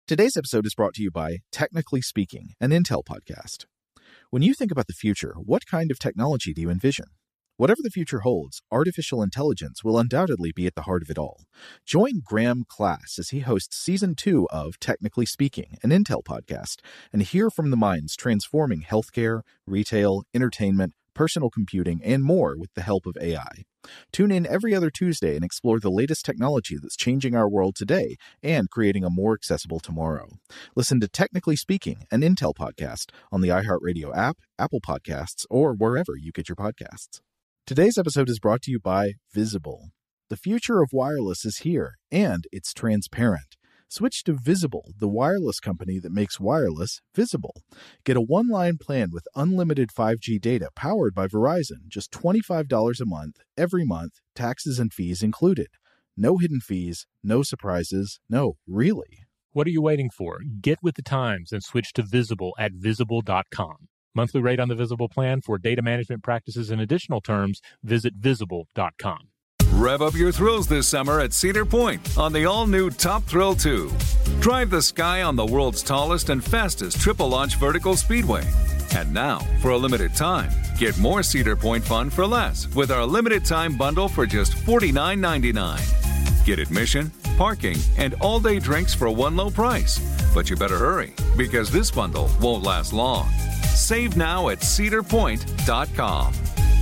Today's episode is brought to you by Technically Speaking, an Intel podcast. When you think about the future, what kind of technology do you envision? Whatever the future holds, artificial intelligence will undoubtedly be at the heart of it all. Join Graham Class as he hosts Season 2 of Technically Speaking, an Intel podcast, and hear from the minds transforming healthcare, retail, entertainment, personal computing, and more with the help of AI. Tune in every other Tuesday and explore the latest technology that's changing our world today and creating a more accessible tomorrow. Listen to Technically Speaking, an Intel podcast on the iHeartRadio app, Apple Podcasts, or wherever you get your podcasts. Today's episode is brought to you by Visible. The future of wireless is here, and it's transparent. Switch to Visible, the wireless company that makes wireless visible. Get a one-line plan with unlimited 5G data powered by Verizon, just $25 a month, every month, taxes and fees included. No hidden fees, no surprises, no, really. What are you waiting for? Get with the times and switch to Visible at Visible.com. Monthly rate on the Visible plan for data management practices and additional terms, visit Visible.com. Rev up your thrills this summer at Cedar Point on the all-new Top Thrill 2. Drive the sky on the world's tallest and fastest triple-launch vertical speedway. And now, for a limited time, get more Cedar Point fun for less with our limited-time bundle for just $49.99. Get admission, parking, and all-day drinks for one low price. But you better hurry, because this bundle won't last long. Save now at cedarpoint.com.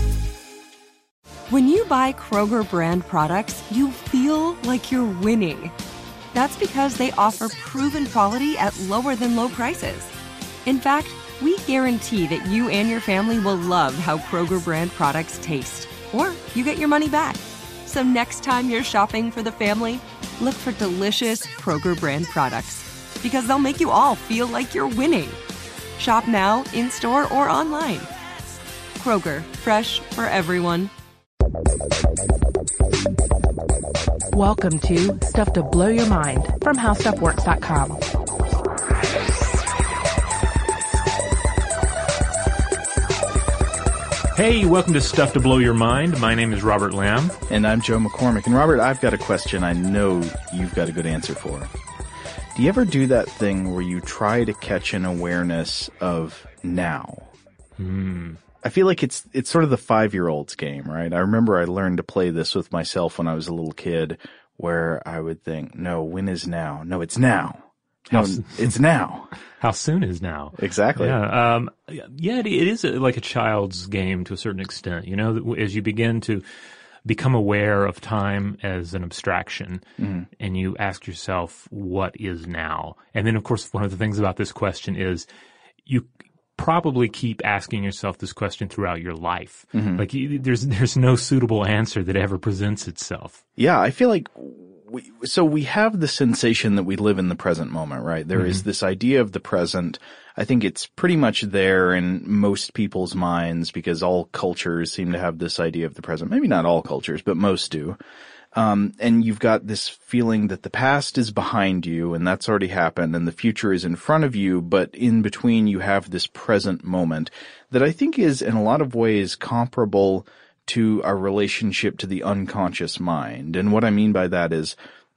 When you buy Kroger brand products, you feel like you're winning. That's because they offer proven quality at lower than low prices. In fact, we guarantee that you and your family will love how Kroger brand products taste, or you get your money back. So next time you're shopping for the family, look for delicious Kroger brand products, because they'll make you all feel like you're winning. Shop now, in-store, or online. Kroger, fresh for everyone. Welcome to Stuff to Blow Your Mind from HowStuffWorks.com. Hey, welcome to Stuff to Blow Your Mind. My name is Robert Lamb. And I'm Joe McCormick. And Robert, I've got a question I know you've got a good answer for. Do you ever do that thing where you try to catch an awareness of now? I feel like it's sort of the 5-year-old's game, right? I remember I learned to play this with myself when I was a little kid, where I would think, no, when is now? No, it's now. No, it's now. How soon is now? Exactly. Yeah, it is like a child's game to a certain extent. You know, as you begin to become aware of time as an abstraction, and you ask yourself, what is now? And then, of course, one of the things about this question is you probably keep asking yourself this question throughout your life. Like there's no suitable answer that ever presents itself. Yeah, I feel like we have the sensation that we live in the present moment, right? There is this idea of the present. I think it's pretty much there in most people's minds because all cultures seem to have this idea of the present. Maybe not all cultures, but most do. And you've got this feeling that the past is behind you and that's already happened and the future is in front of you, but in between you have this present moment that I think is in a lot of ways comparable to our relationship to the unconscious mind. And what I mean by that is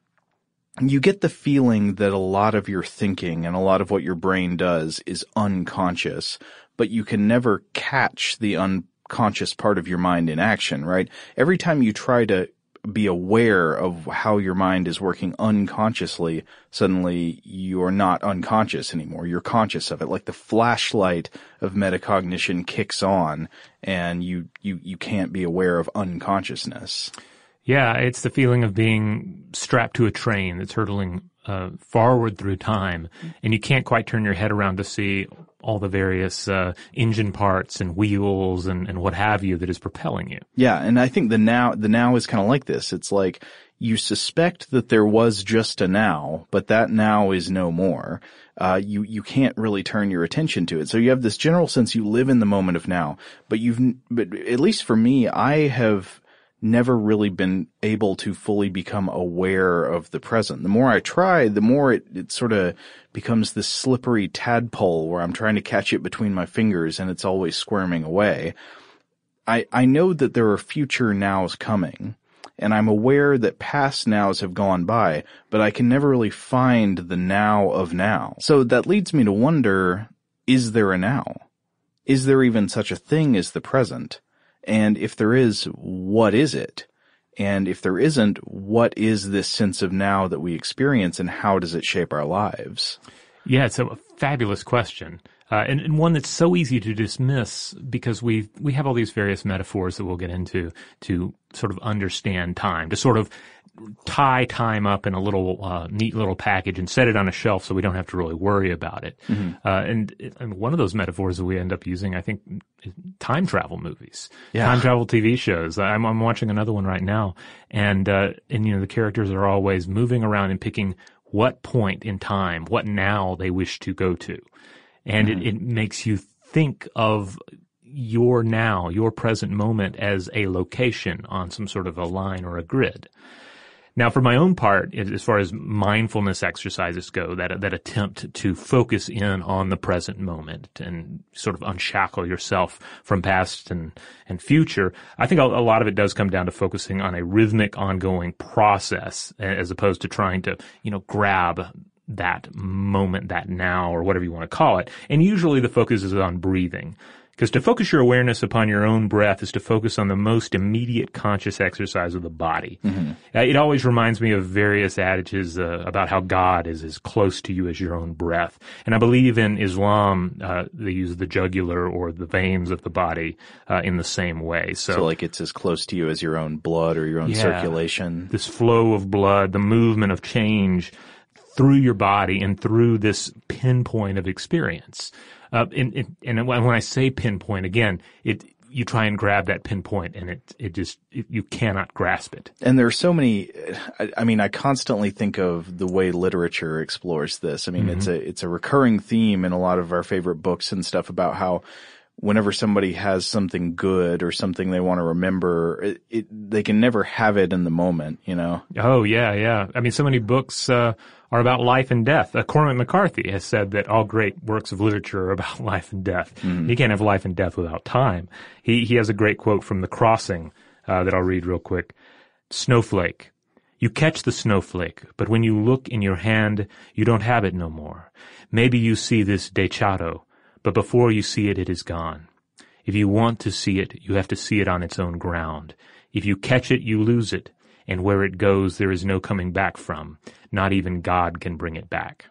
you get the feeling that a lot of your thinking and a lot of what your brain does is unconscious, but you can never catch the unconscious part of your mind in action, right? Every time you try to be aware of how your mind is working unconsciously, suddenly you are not unconscious anymore. You're conscious of it. Like the flashlight of metacognition kicks on and you can't be aware of unconsciousness. Yeah, it's the feeling of being strapped to a train that's hurtling forward through time, and you can't quite turn your head around to see all the various engine parts and wheels and what have you that is propelling you. Yeah, and I think the now is kind of like this. It's like you suspect that there was just a now, but that now is no more. You can't really turn your attention to it. So you have this general sense you live in the moment of now, but at least for me, I have never really been able to fully become aware of the present. The more I try, the more it sort of becomes this slippery tadpole where I'm trying to catch it between my fingers and it's always squirming away. I know that there are future nows coming, and I'm aware that past nows have gone by, but I can never really find the now of now. So that leads me to wonder, is there a now? Is there even such a thing as the present? And if there is, what is it? And if there isn't, what is this sense of now that we experience, and how does it shape our lives? Yeah, it's a fabulous question. And one that's so easy to dismiss because we have all these various metaphors that we'll get into to sort of understand time, to sort of tie time up in a little neat little package and set it on a shelf so we don't have to really worry about it. Mm-hmm. And one of those metaphors that we end up using, I think, is time travel movies, time travel TV shows. I'm watching another one right now, and the characters are always moving around and picking what point in time, what now they wish to go to. And it makes you think of your now, your present moment as a location on some sort of a line or a grid. Now, for my own part, as far as mindfulness exercises go, that attempt to focus in on the present moment and sort of unshackle yourself from past and future, I think a lot of it does come down to focusing on a rhythmic, ongoing process as opposed to trying to, grab that moment, that now, or whatever you want to call it. And usually the focus is on breathing. Because to focus your awareness upon your own breath is to focus on the most immediate conscious exercise of the body. Mm-hmm. It always reminds me of various adages about how God is as close to you as your own breath. And I believe in Islam, they use the jugular or the veins of the body in the same way. So like it's as close to you as your own blood or your own circulation. This flow of blood, the movement of change through your body and through this pinpoint of experience. And when I say pinpoint, again, you try and grab that pinpoint and you cannot grasp it. And there are so many, I constantly think of the way literature explores this. It's a recurring theme in a lot of our favorite books and stuff about how whenever somebody has something good or something they want to remember, they can never have it in the moment, Oh, yeah. So many books, are about life and death. Cormac McCarthy has said that all great works of literature are about life and death. Mm. You can't have life and death without time. He has a great quote from The Crossing that I'll read real quick. Snowflake. You catch the snowflake, but when you look in your hand, you don't have it no more. Maybe you see this dechado, but before you see it, it is gone. If you want to see it, you have to see it on its own ground. If you catch it, you lose it. And where it goes, there is no coming back from. Not even God can bring it back.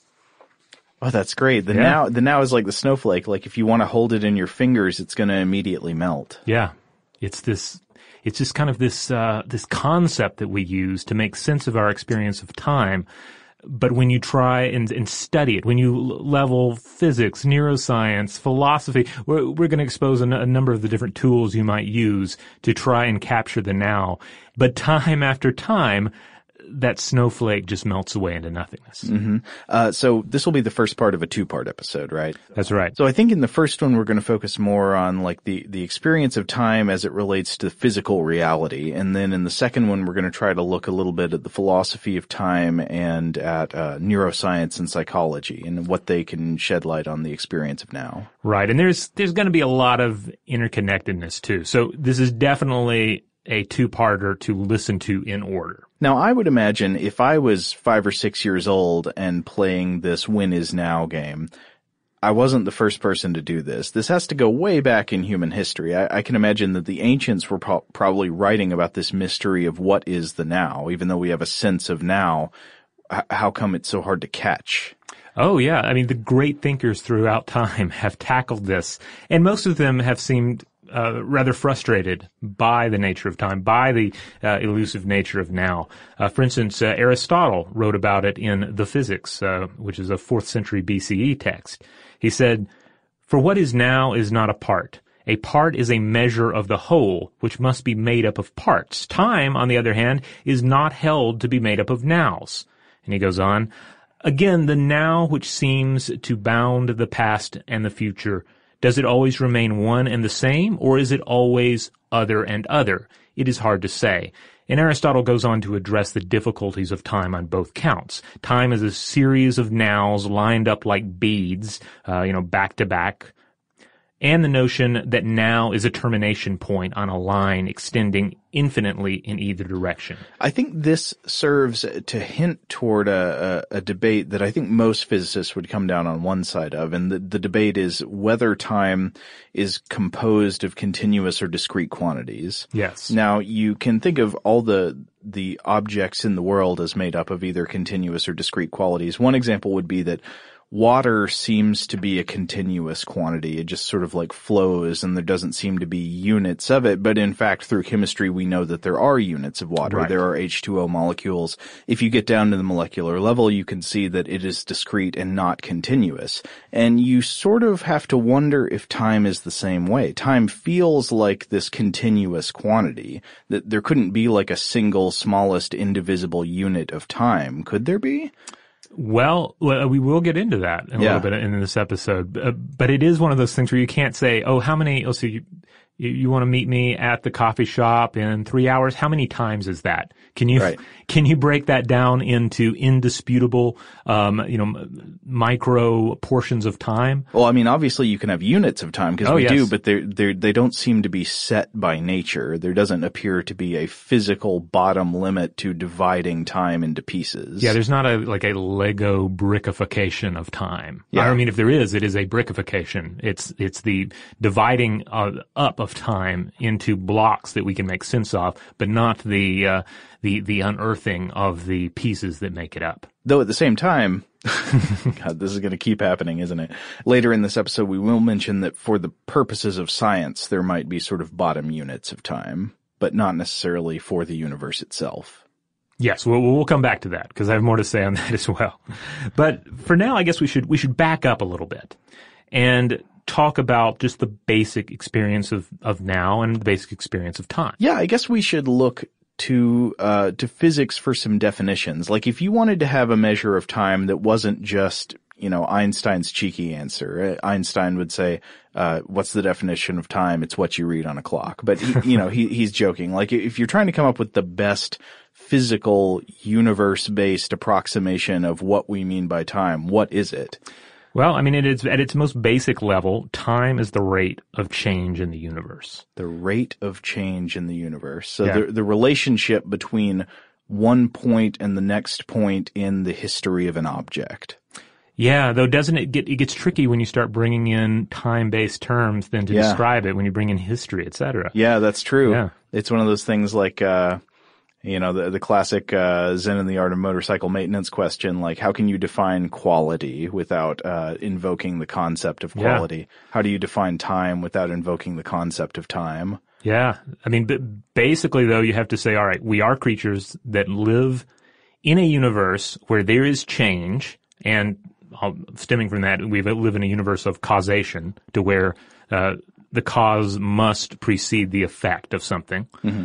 Oh, that's great. The now is like the snowflake. Like if you want to hold it in your fingers, it's going to immediately melt. Yeah. It's just kind of this concept that we use to make sense of our experience of time. But when you try and study it, when you level physics, neuroscience, philosophy, we're going to expose a number of the different tools you might use to try and capture the now. But time after time, that snowflake just melts away into nothingness. Mm-hmm. So this will be the first part of a two-part episode, right? That's right. So I think in the first one, we're going to focus more on like the experience of time as it relates to physical reality. And then in the second one, we're going to try to look a little bit at the philosophy of time and at neuroscience and psychology and what they can shed light on the experience of now. Right. And there's going to be a lot of interconnectedness too. So this is definitely a two-parter to listen to in order. Now, I would imagine if I was 5 or 6 years old and playing this When Is Now game, I wasn't the first person to do this. This has to go way back in human history. I can imagine that the ancients were probably writing about this mystery of what is the now, even though we have a sense of now. How come it's so hard to catch? Oh, yeah. The great thinkers throughout time have tackled this, and most of them have seemed rather frustrated by the nature of time, by the elusive nature of now. For instance, Aristotle wrote about it in The Physics, which is a 4th century BCE text. He said, "For what is now is not a part. A part is a measure of the whole, which must be made up of parts. Time, on the other hand, is not held to be made up of nows." And he goes on, "Again, the now which seems to bound the past and the future, does it always remain one and the same, or is it always other and other? It is hard to say." And Aristotle goes on to address the difficulties of time on both counts. Time is a series of nows lined up like beads, back to back. and the notion that now is a termination point on a line extending infinitely in either direction. I think this serves to hint toward a debate that I think most physicists would come down on one side of, and the debate is whether time is composed of continuous or discrete quantities. Yes. Now, you can think of all the objects in the world as made up of either continuous or discrete qualities. One example would be that water seems to be a continuous quantity. It just sort of like flows, and there doesn't seem to be units of it. But in fact, through chemistry, we know that there are units of water. Right. There are H2O molecules. If you get down to the molecular level, you can see that it is discrete and not continuous. And you sort of have to wonder if time is the same way. Time feels like this continuous quantity. That there couldn't be like a single smallest indivisible unit of time. Could there be? Well, we will get into that in a little bit in this episode. But it is one of those things where you can't say, oh, how many, oh, so you want to meet me at the coffee shop in 3 hours? How many times is that? Can you break that down into indisputable, micro portions of time? Well, I mean, obviously you can have units of time because yes. do, but they don't seem to be set by nature. There doesn't appear to be a physical bottom limit to dividing time into pieces. Yeah, there's not a Lego brickification of time. Yeah. I mean, if there is, it is a brickification. It's the dividing up of time into blocks that we can make sense of, but not the unearthing of the pieces that make it up. Though at the same time, God, this is going to keep happening, isn't it? Later in this episode, we will mention that for the purposes of science, there might be sort of bottom units of time, but not necessarily for the universe itself. Yes, we'll come back to that because I have more to say on that as well. But for now, I guess we should back up a little bit and talk about just the basic experience of now and the basic experience of time. Yeah, I guess we should look to physics for some definitions. Like if you wanted to have a measure of time that wasn't just, Einstein's cheeky answer. Einstein would say, what's the definition of time? It's what you read on a clock. But he's joking. Like if you're trying to come up with the best physical universe-based approximation of what we mean by time, what is it? Well, I mean, it is at its most basic level, time is the rate of change in the universe. The rate of change in the universe. So the relationship between one point and the next point in the history of an object. Yeah, though doesn't it gets tricky when you start bringing in time-based terms then to describe it when you bring in history, et cetera. Yeah, that's true. Yeah. It's one of those things like, the classic Zen and the Art of Motorcycle Maintenance question, like how can you define quality without invoking the concept of quality? Yeah. How do you define time without invoking the concept of time? Yeah. I mean, basically, though, you have to say, all right, we are creatures that live in a universe where there is change, and stemming from that, we live in a universe of causation to where the cause must precede the effect of something,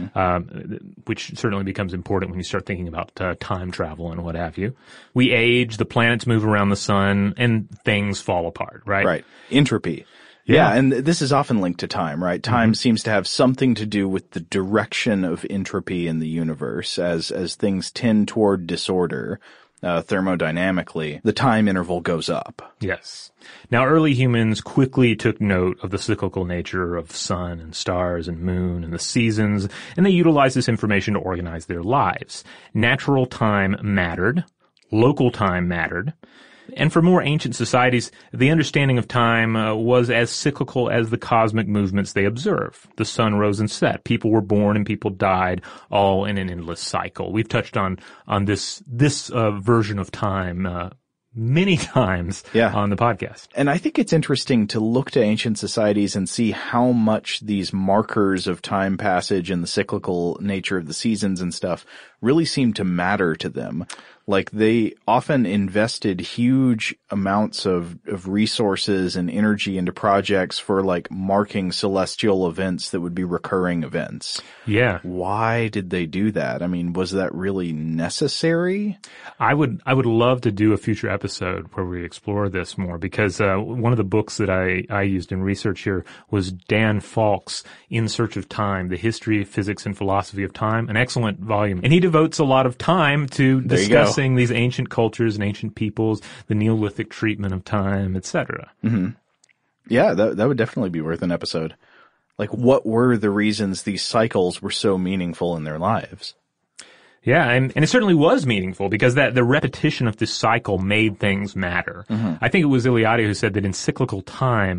which certainly becomes important when you start thinking about time travel and what have you. We age, the planets move around the sun, and things fall apart, right? Right. Entropy. Yeah, and this is often linked to time, right? Time seems to have something to do with the direction of entropy in the universe. As things tend toward disorder, thermodynamically, the time interval goes up. Yes. Now, early humans quickly took note of the cyclical nature of sun and stars and moon and the seasons, and they utilized this information to organize their lives. Natural time mattered. Local time mattered. And for more ancient societies, the understanding of time was as cyclical as the cosmic movements they observe. The sun rose and set. People were born and people died, all in an endless cycle. We've touched on this version of time many times on the podcast. And I think it's interesting to look to ancient societies and see how much these markers of time passage and the cyclical nature of the seasons and stuff really seem to matter to them. Like they often invested huge amounts of resources and energy into projects for like marking celestial events that would be recurring events. Yeah. Why did they do that? I mean, was that really necessary? I would love to do a future episode where we explore this more because one of the books that I used in research here was Dan Falk's In Search of Time, The History, Physics, and Philosophy of Time, an excellent volume. And he devotes a lot of time to discussing these ancient cultures and ancient peoples, the Neolithic treatment of time, etc. Mm-hmm. Yeah, that would definitely be worth an episode. Like, what were the reasons these cycles were so meaningful in their lives? Yeah, and it certainly was meaningful because the repetition of this cycle made things matter. Mm-hmm. I think it was Eliade who said that in cyclical time,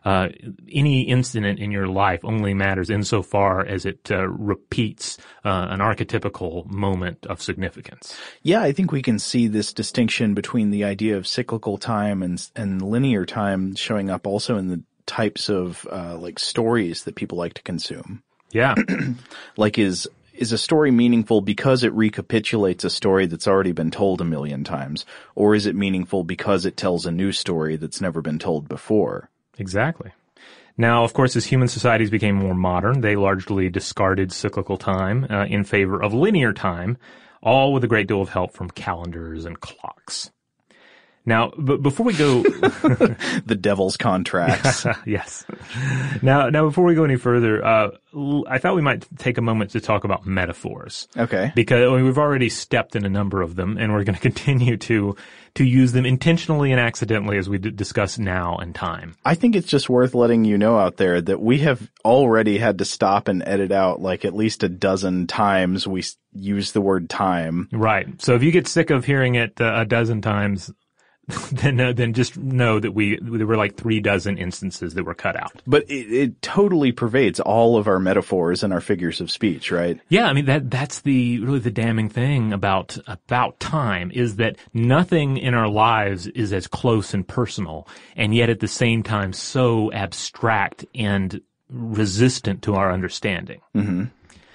any incident in your life only matters insofar as it repeats an archetypical moment of significance. Yeah, I think we can see this distinction between the idea of cyclical time and linear time showing up also in the types of like stories that people like to consume. Yeah. Like is a story meaningful because it recapitulates a story that's already been told a million times, or is it meaningful because it tells a new story that's never been told before? Exactly. Now, of course, as human societies became more modern, they largely discarded cyclical time in favor of linear time, all with a great deal of help from calendars and clocks. Now, before we go... The devil's contracts. Yes. Now, before we go any further, I thought we might take a moment to talk about metaphors. Okay. Because we've already stepped in a number of them, and we're going to continue to use them intentionally and accidentally as we discuss now and time. I think it's just worth letting you know out there that we have already had to stop and edit out like at least a dozen times we use the word time. Right. So if you get sick of hearing it a dozen times... Then just know that there were like 36 instances that were cut out. But it totally pervades all of our metaphors and our figures of speech, right? Yeah, I mean that's really the damning thing about time is that nothing in our lives is as close and personal, and yet at the same time so abstract and resistant to our understanding. Mm-hmm.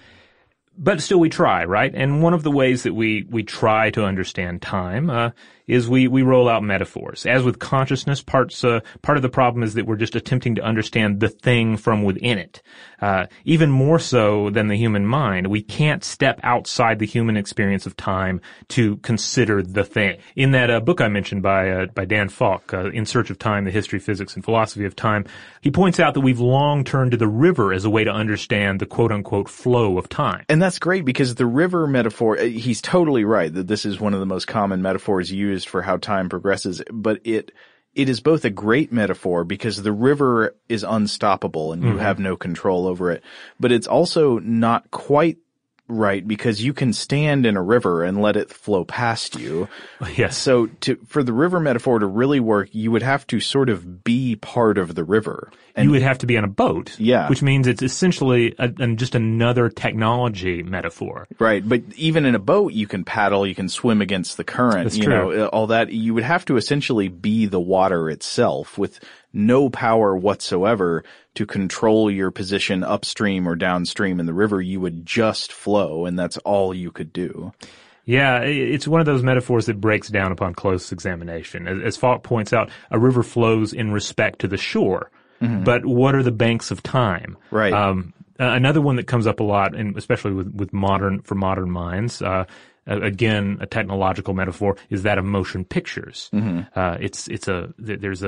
But still we try, right? And one of the ways that we try to understand time is we roll out metaphors. As with consciousness, part of the problem is that we're just attempting to understand the thing from within it. Even more so than the human mind, we can't step outside the human experience of time to consider the thing. In that book I mentioned by Dan Falk, In Search of Time, The History, Physics, and Philosophy of Time, he points out that we've long turned to the river as a way to understand the quote-unquote flow of time. And that's great because the river metaphor, he's totally right that this is one of the most common metaphors used for how time progresses, but it is both a great metaphor because the river is unstoppable and you have no control over it, but it's also not quite right because you can stand in a river and let it flow past you. Yes. So for the river metaphor to really work, you would have to sort of be part of the river. And you would have to be on a boat. Yeah. Which means it's essentially just another technology metaphor. Right. But even in a boat, you can paddle, you can swim against the current. That's you true. know, all that. You would have to essentially be the water itself with no power whatsoever to control your position upstream or downstream in the river. You would just flow, and that's all you could do. Yeah, it's one of those metaphors that breaks down upon close examination. As Falk points out, a river flows in respect to the shore. Mm-hmm. But what are the banks of time? Right. Another one that comes up a lot, and especially with modern minds, again, a technological metaphor is that of motion pictures. Mm-hmm. There's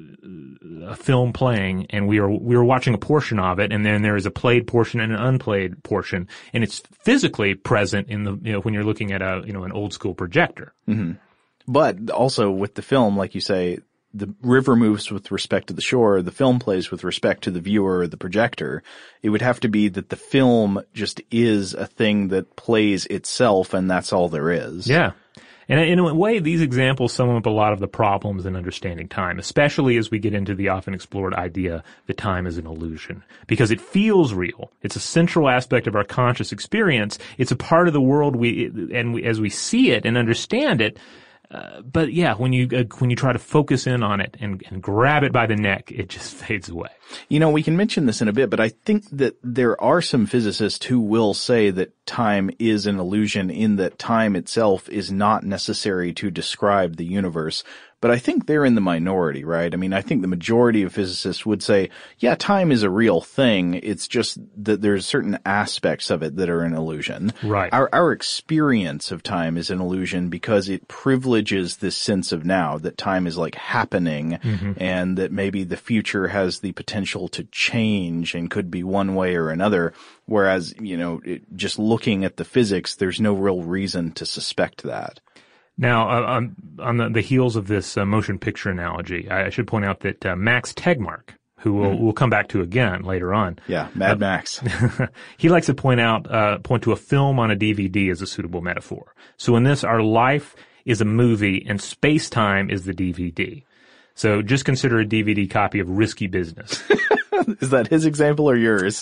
a film playing, and we are watching a portion of it, and then there is a played portion and an unplayed portion, and it's physically present in when you're looking at an old school projector. Mm-hmm. But also with the film, like you say, the river moves with respect to the shore, the film plays with respect to the viewer or the projector. It would have to be that the film just is a thing that plays itself, and that's all there is. Yeah. And in a way, these examples sum up a lot of the problems in understanding time, especially as we get into the often explored idea that time is an illusion. Because it feels real. It's a central aspect of our conscious experience. It's a part of the world as we see it and understand it. But yeah, when you try to focus in on it and grab it by the neck, it just fades away. You know, we can mention this in a bit, but I think that there are some physicists who will say that time is an illusion in that time itself is not necessary to describe the universe. But I think they're in the minority, right? I mean, I think the majority of physicists would say, yeah, time is a real thing. It's just that there's certain aspects of it that are an illusion. Right. Our experience of time is an illusion because it privileges this sense of now, that time is like happening, and that maybe the future has the potential to change and could be one way or another. Whereas, just looking at the physics, there's no real reason to suspect that. Now, on the heels of this motion picture analogy, I should point out that Max Tegmark, who we'll come back to again later on. Yeah, Mad Max. He likes to point to a film on a DVD as a suitable metaphor. So in this, our life is a movie and space-time is the DVD. So just consider a DVD copy of Risky Business. Is that his example or yours?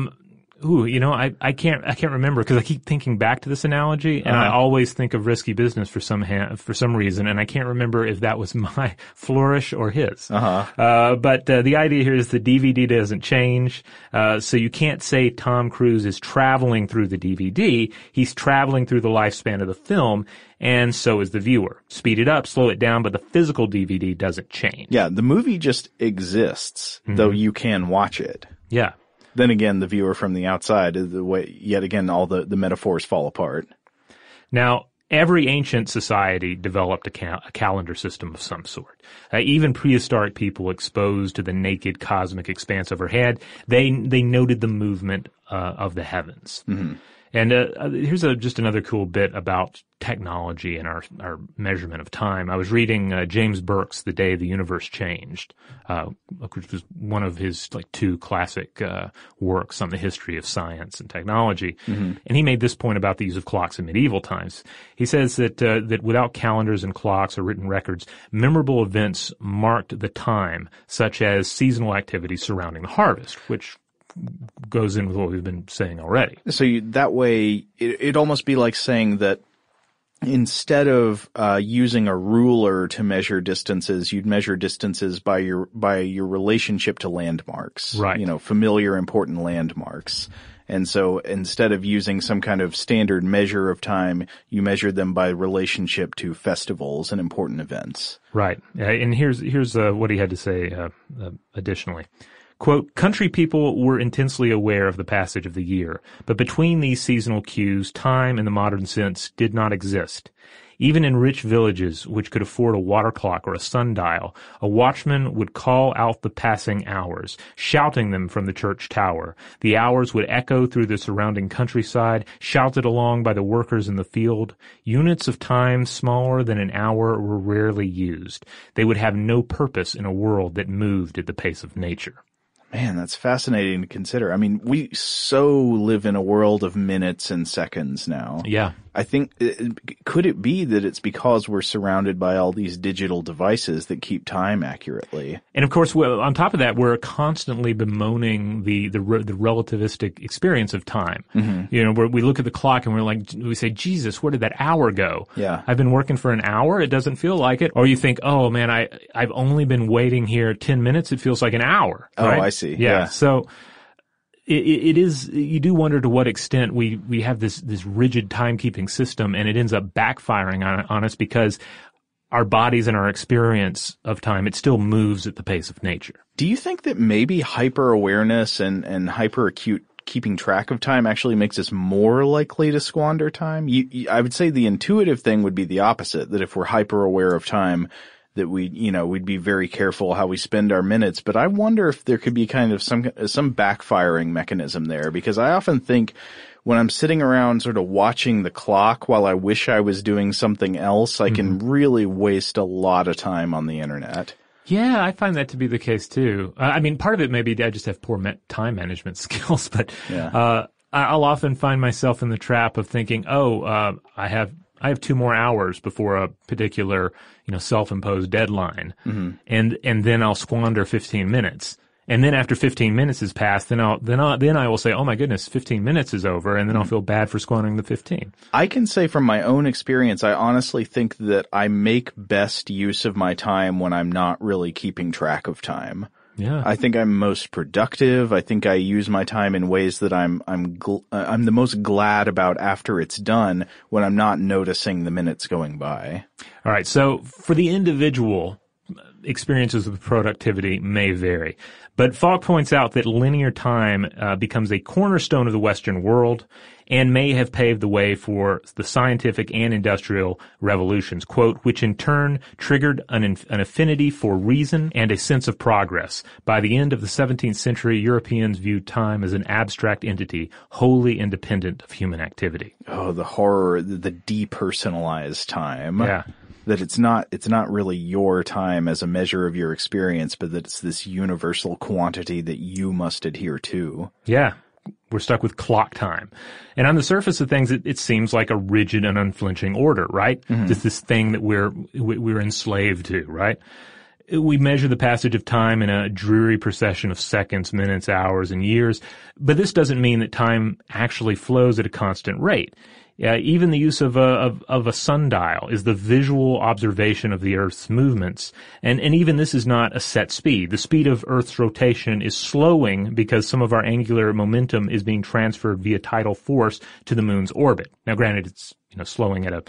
I can't remember because I keep thinking back to this analogy, and I always think of Risky Business for some reason, and I can't remember if that was my flourish or his. But the idea here is the DVD doesn't change, so you can't say Tom Cruise is traveling through the DVD. He's traveling through the lifespan of the film, and so is the viewer. Speed it up, slow it down, but the physical DVD doesn't change. Yeah, the movie just exists, though you can watch it. Yeah. Then again, the viewer from the outside, yet again, all the metaphors fall apart. Now, every ancient society developed a calendar system of some sort. Even prehistoric people exposed to the naked cosmic expanse overhead, they noted the movement of the heavens. Mm-hmm. And here's just another cool bit about technology and our measurement of time. I was reading James Burke's The Day the Universe Changed, which was one of his two classic works on the history of science and technology. Mm-hmm. And he made this point about the use of clocks in medieval times. He says that without calendars and clocks or written records, memorable events marked the time, such as seasonal activities surrounding the harvest, which goes in with what we've been saying already. So that way, it'd almost be like saying that instead of using a ruler to measure distances, you'd measure distances by your relationship to landmarks. Right. Familiar, important landmarks. And so instead of using some kind of standard measure of time, you measure them by relationship to festivals and important events. Right. And here's what he had to say additionally. Quote, country people were intensely aware of the passage of the year, but between these seasonal cues, time in the modern sense did not exist. Even in rich villages which could afford a water clock or a sundial, a watchman would call out the passing hours, shouting them from the church tower. The hours would echo through the surrounding countryside, shouted along by the workers in the field. Units of time smaller than an hour were rarely used. They would have no purpose in a world that moved at the pace of nature. Man, that's fascinating to consider. I mean, we so live in a world of minutes and seconds now. Yeah. I think, could it be that it's because we're surrounded by all these digital devices that keep time accurately? And of course, on top of that, we're constantly bemoaning the relativistic experience of time. Mm-hmm. Where we look at the clock and we say, Jesus, where did that hour go? Yeah. I've been working for an hour. It doesn't feel like it. Or you think, oh man, I've only been waiting here 10 minutes. It feels like an hour. Right? Oh, I see. Yeah. So it is, you do wonder to what extent we have this rigid timekeeping system, and it ends up backfiring on us because our bodies and our experience of time, it still moves at the pace of nature. Do you think that maybe hyper-awareness and hyper-acute keeping track of time actually makes us more likely to squander time? I would say the intuitive thing would be the opposite, that if we're hyper-aware of time, that we'd be very careful how we spend our minutes. But I wonder if there could be kind of some backfiring mechanism there, because I often think when I'm sitting around sort of watching the clock while I wish I was doing something else, I can really waste a lot of time on the internet. Yeah, I find that to be the case too. I mean, part of it may be I just have poor time management skills, but I'll often find myself in the trap of thinking, I have 2 more hours before a particular, self-imposed deadline. Mm-hmm. And then I'll squander 15 minutes. And then after 15 minutes has passed, then I will say, oh my goodness, 15 minutes is over. And then I'll feel bad for squandering the 15. I can say from my own experience, I honestly think that I make best use of my time when I'm not really keeping track of time. Yeah. I think I'm most productive. I think I use my time in ways that I'm the most glad about after it's done, when I'm not noticing the minutes going by. All right. So for the individual, experiences with productivity may vary. But Falk points out that linear time becomes a cornerstone of the Western world and may have paved the way for the scientific and industrial revolutions, quote, which in turn triggered an affinity for reason and a sense of progress. By the end of the 17th century, Europeans viewed time as an abstract entity, wholly independent of human activity. Oh, the horror, the depersonalized time. Yeah. That it's not really your time as a measure of your experience, but that it's this universal quantity that you must adhere to. Yeah. We're stuck with clock time. And on the surface of things, it seems like a rigid and unflinching order, right? Just this thing that we're enslaved to, right? We measure the passage of time in a dreary procession of seconds, minutes, hours, and years, but this doesn't mean that time actually flows at a constant rate. Even the use of a sundial is the visual observation of the Earth's movements, and even this is not a set speed. The speed of Earth's rotation is slowing because some of our angular momentum is being transferred via tidal force to the moon's orbit. Now, granted, it's slowing at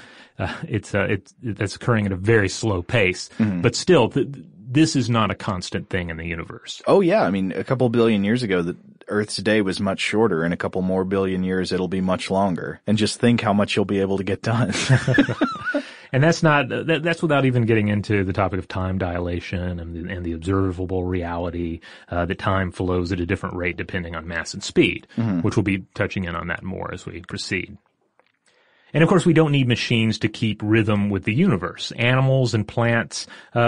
that's occurring at a very slow pace, but still, this is not a constant thing in the universe. Oh yeah, I mean, a couple billion years ago, the Earth's day was much shorter. In a couple more billion years, it'll be much longer. And just think how much you'll be able to get done. And that's without even getting into the topic of time dilation and the observable reality that time flows at a different rate depending on mass and speed, which we'll be touching in on that more as we proceed. And of course, we don't need machines to keep rhythm with the universe. Animals and plants,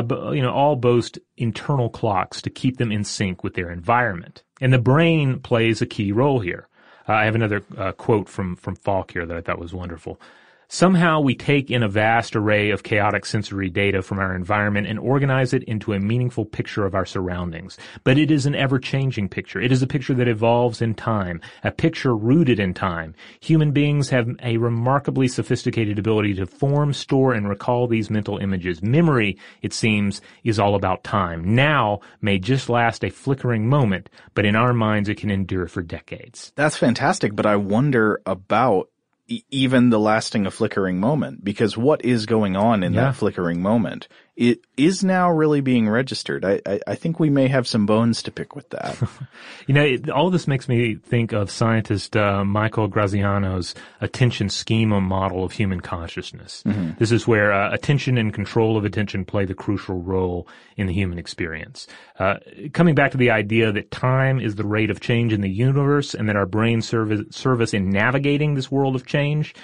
all boast internal clocks to keep them in sync with their environment. And the brain plays a key role here. I have another quote from Falk here that I thought was wonderful. Somehow we take in a vast array of chaotic sensory data from our environment and organize it into a meaningful picture of our surroundings. But it is an ever-changing picture. It is a picture that evolves in time, a picture rooted in time. Human beings have a remarkably sophisticated ability to form, store, and recall these mental images. Memory, it seems, is all about time. Now may just last a flickering moment, but in our minds it can endure for decades. That's fantastic, but I wonder about even the lasting a flickering moment, because what is going on in that flickering moment? It is now really being registered. I think we may have some bones to pick with that. All of this makes me think of scientist Michael Graziano's attention schema model of human consciousness. This is where attention and control of attention play the crucial role in the human experience. Coming back to the idea that time is the rate of change in the universe and that our brains serve us in navigating this world of change,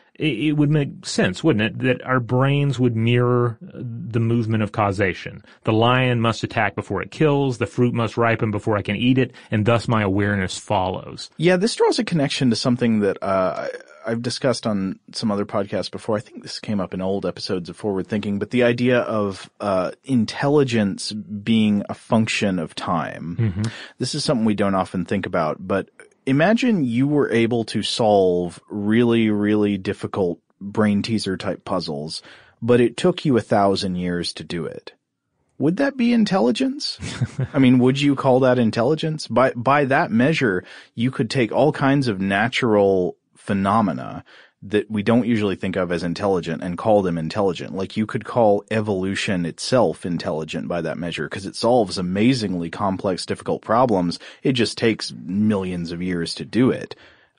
it would make sense, wouldn't it, that our brains would mirror the movement of causation. The lion must attack before it kills, the fruit must ripen before I can eat it, and thus my awareness follows. Yeah, this draws a connection to something that I've discussed on some other podcasts before. I think this came up in old episodes of Forward Thinking, but the idea of intelligence being a function of time. This is something we don't often think about, but imagine you were able to solve really, really difficult brain teaser type puzzles, but it took you 1,000 years to do it. Would that be intelligence? I mean, would you call that intelligence? By that measure, you could take all kinds of natural phenomena that we don't usually think of as intelligent and call them intelligent. Like you could call evolution itself intelligent by that measure because it solves amazingly complex, difficult problems. It just takes millions of years to do it.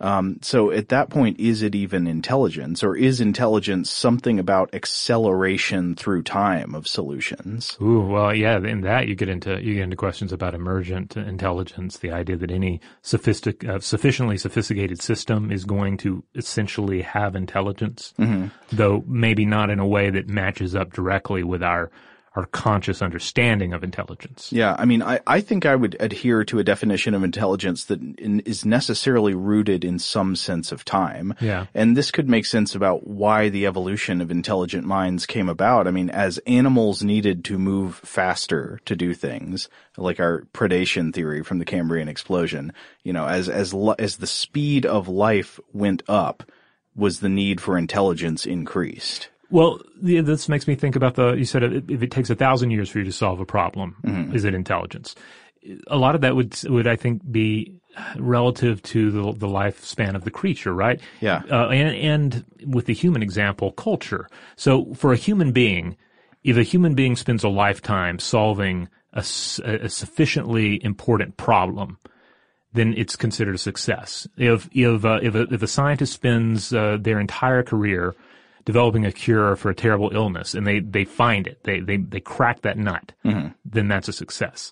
So at that point, is it even intelligence, or is intelligence something about acceleration through time of solutions? Ooh, well, yeah, in that you get into questions about emergent intelligence, the idea that any sufficiently sophisticated system is going to essentially have intelligence, though maybe not in a way that matches up directly with our conscious understanding of intelligence. Yeah, I mean, I think I would adhere to a definition of intelligence that is necessarily rooted in some sense of time. Yeah. And this could make sense about why the evolution of intelligent minds came about. I mean, as animals needed to move faster to do things, like our predation theory from the Cambrian explosion, as the speed of life went up, was the need for intelligence increased. Well, this makes me think about you said if it takes 1,000 years for you to solve a problem, is it intelligence? A lot of that would I think be relative to the lifespan of the creature, right? Yeah. And with the human example, culture. So for a human being, if a human being spends a lifetime solving a sufficiently important problem, then it's considered a success. If a scientist spends their entire career developing a cure for a terrible illness, and they find it, they crack that nut, then that's a success.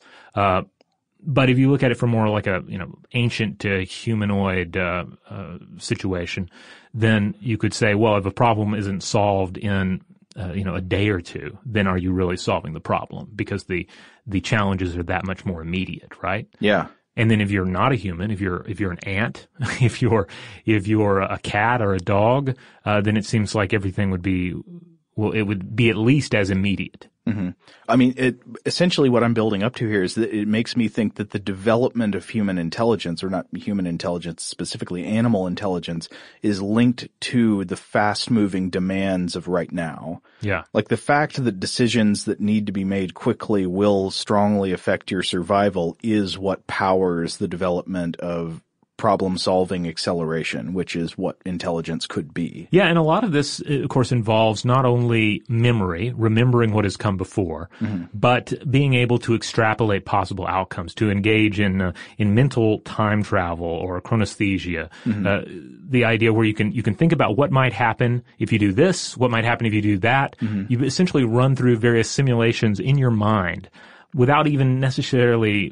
But if you look at it from more like a ancient to humanoid situation, then you could say, well, if a problem isn't solved in a day or two, then are you really solving the problem? Because the challenges are that much more immediate, right? Yeah. And then if you're not a human, if you're an ant, if you're a cat or a dog, then it seems like everything would be, it would be at least as immediate. Mm-hmm. I mean, essentially what I'm building up to here is that it makes me think that the development of human intelligence, or not human intelligence specifically, animal intelligence, is linked to the fast-moving demands of right now. Yeah. Like the fact that decisions that need to be made quickly will strongly affect your survival is what powers the development of problem-solving acceleration, which is what intelligence could be. Yeah, and a lot of this, of course, involves not only memory, remembering what has come before, but being able to extrapolate possible outcomes, to engage in mental time travel or chronesthesia. The idea where you can think about what might happen if you do this, what might happen if you do that. You essentially run through various simulations in your mind without even necessarily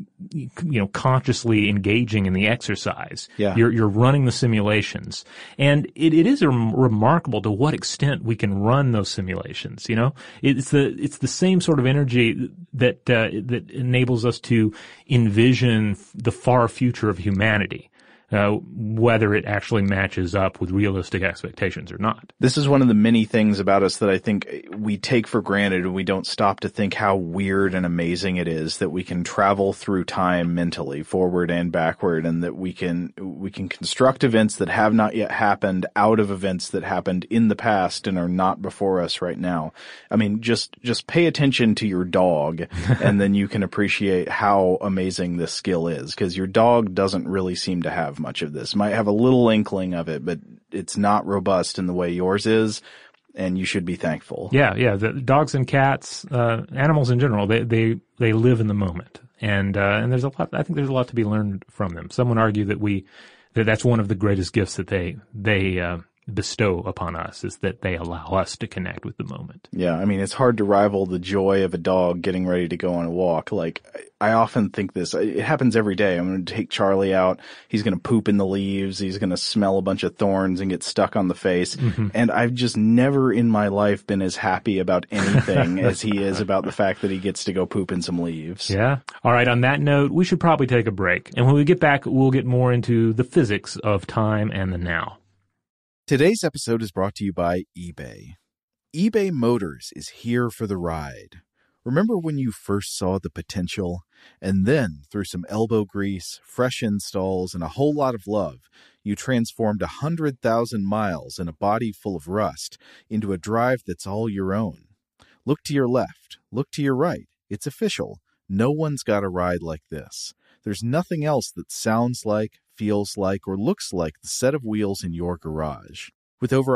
consciously engaging in the exercise. Yeah. You're running the simulations. And it is remarkable to what extent we can run those simulations, It's the same sort of energy that enables us to envision the far future of humanity. Whether it actually matches up with realistic expectations or not. This is one of the many things about us that I think we take for granted, and we don't stop to think how weird and amazing it is that we can travel through time mentally, forward and backward, and that we can construct events that have not yet happened out of events that happened in the past and are not before us right now. I mean, just pay attention to your dog, and then you can appreciate how amazing this skill is, because your dog doesn't really seem to have much of this. Might have a little inkling of it, but it's not robust in the way yours is, and you should be thankful. Yeah. The dogs and cats, animals in general, they live in the moment, and there's a lot. I think there's a lot to be learned from them. Some would argue that's one of the greatest gifts that they bestow upon us, is that they allow us to connect with the moment. Yeah, I mean, it's hard to rival the joy of a dog getting ready to go on a walk. Like, I often think this, it happens every day. I'm going to take Charlie out. He's going to poop in the leaves. He's going to smell a bunch of thorns and get stuck on the face. And I've just never in my life been as happy about anything as he is about the fact that he gets to go poop in some leaves. Yeah. All right. On that note, we should probably take a break. And when we get back, we'll get more into the physics of time and the now. Today's episode is brought to you by eBay. eBay Motors is here for the ride. Remember when you first saw the potential? And then, through some elbow grease, fresh installs, and a whole lot of love, you transformed 100,000 miles and a body full of rust into a drive that's all your own. Look to your left. Look to your right. It's official. No one's got a ride like this. There's nothing else that sounds like, feels like, or looks like the set of wheels in your garage. With over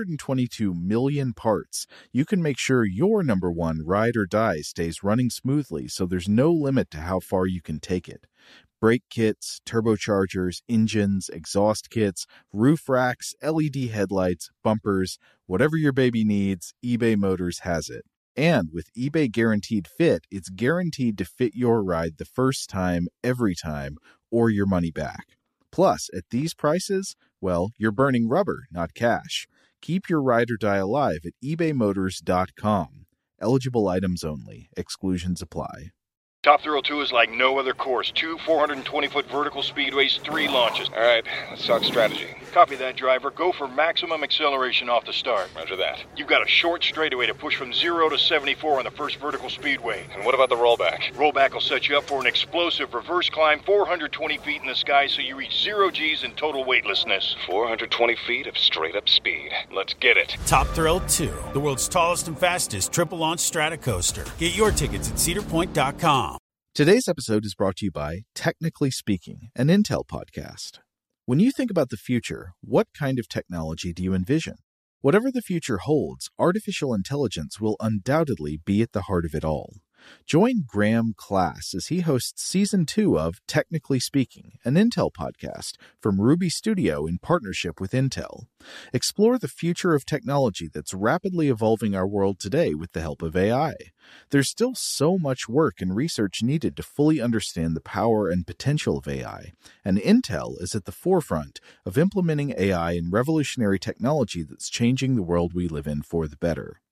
122 million parts, you can make sure your number one ride or die stays running smoothly, so there's no limit to how far you can take it. Brake kits, turbochargers, engines, exhaust kits, roof racks, LED headlights, bumpers, whatever your baby needs, eBay Motors has it. And with eBay Guaranteed Fit, it's guaranteed to fit your ride the first time, every time, or your money back. Plus, at these prices, well, you're burning rubber, not cash. Keep your ride or die alive at ebaymotors.com. Eligible items only. Exclusions apply. Top Thrill 2 is like no other course. 2 420-foot vertical speedways, 3 launches. All right, let's talk strategy. Copy that, driver. Go for maximum acceleration off the start. Roger that. You've got a short straightaway to push from 0 to 74 on the first vertical speedway. And what about the rollback? Rollback will set you up for an explosive reverse climb 420 feet in the sky so you reach 0 G's in total weightlessness. 420 feet of straight-up speed. Let's get it. Top Thrill 2, the world's tallest and fastest triple-launch stratocoaster. Get your tickets at cedarpoint.com. Today's episode is brought to you by Technically Speaking, an Intel podcast. When you think about the future, what kind of technology do you envision? Whatever the future holds, artificial intelligence will undoubtedly be at the heart of it all. Join Graham Class as he hosts Season 2 of Technically Speaking, an Intel podcast from Ruby Studio in partnership with Intel. Explore the future of technology that's rapidly evolving our world today with the help of AI. There's still so much work and research needed to fully understand the power and potential of AI, and Intel is at the forefront of implementing AI in revolutionary technology that's changing the world we live in for the better.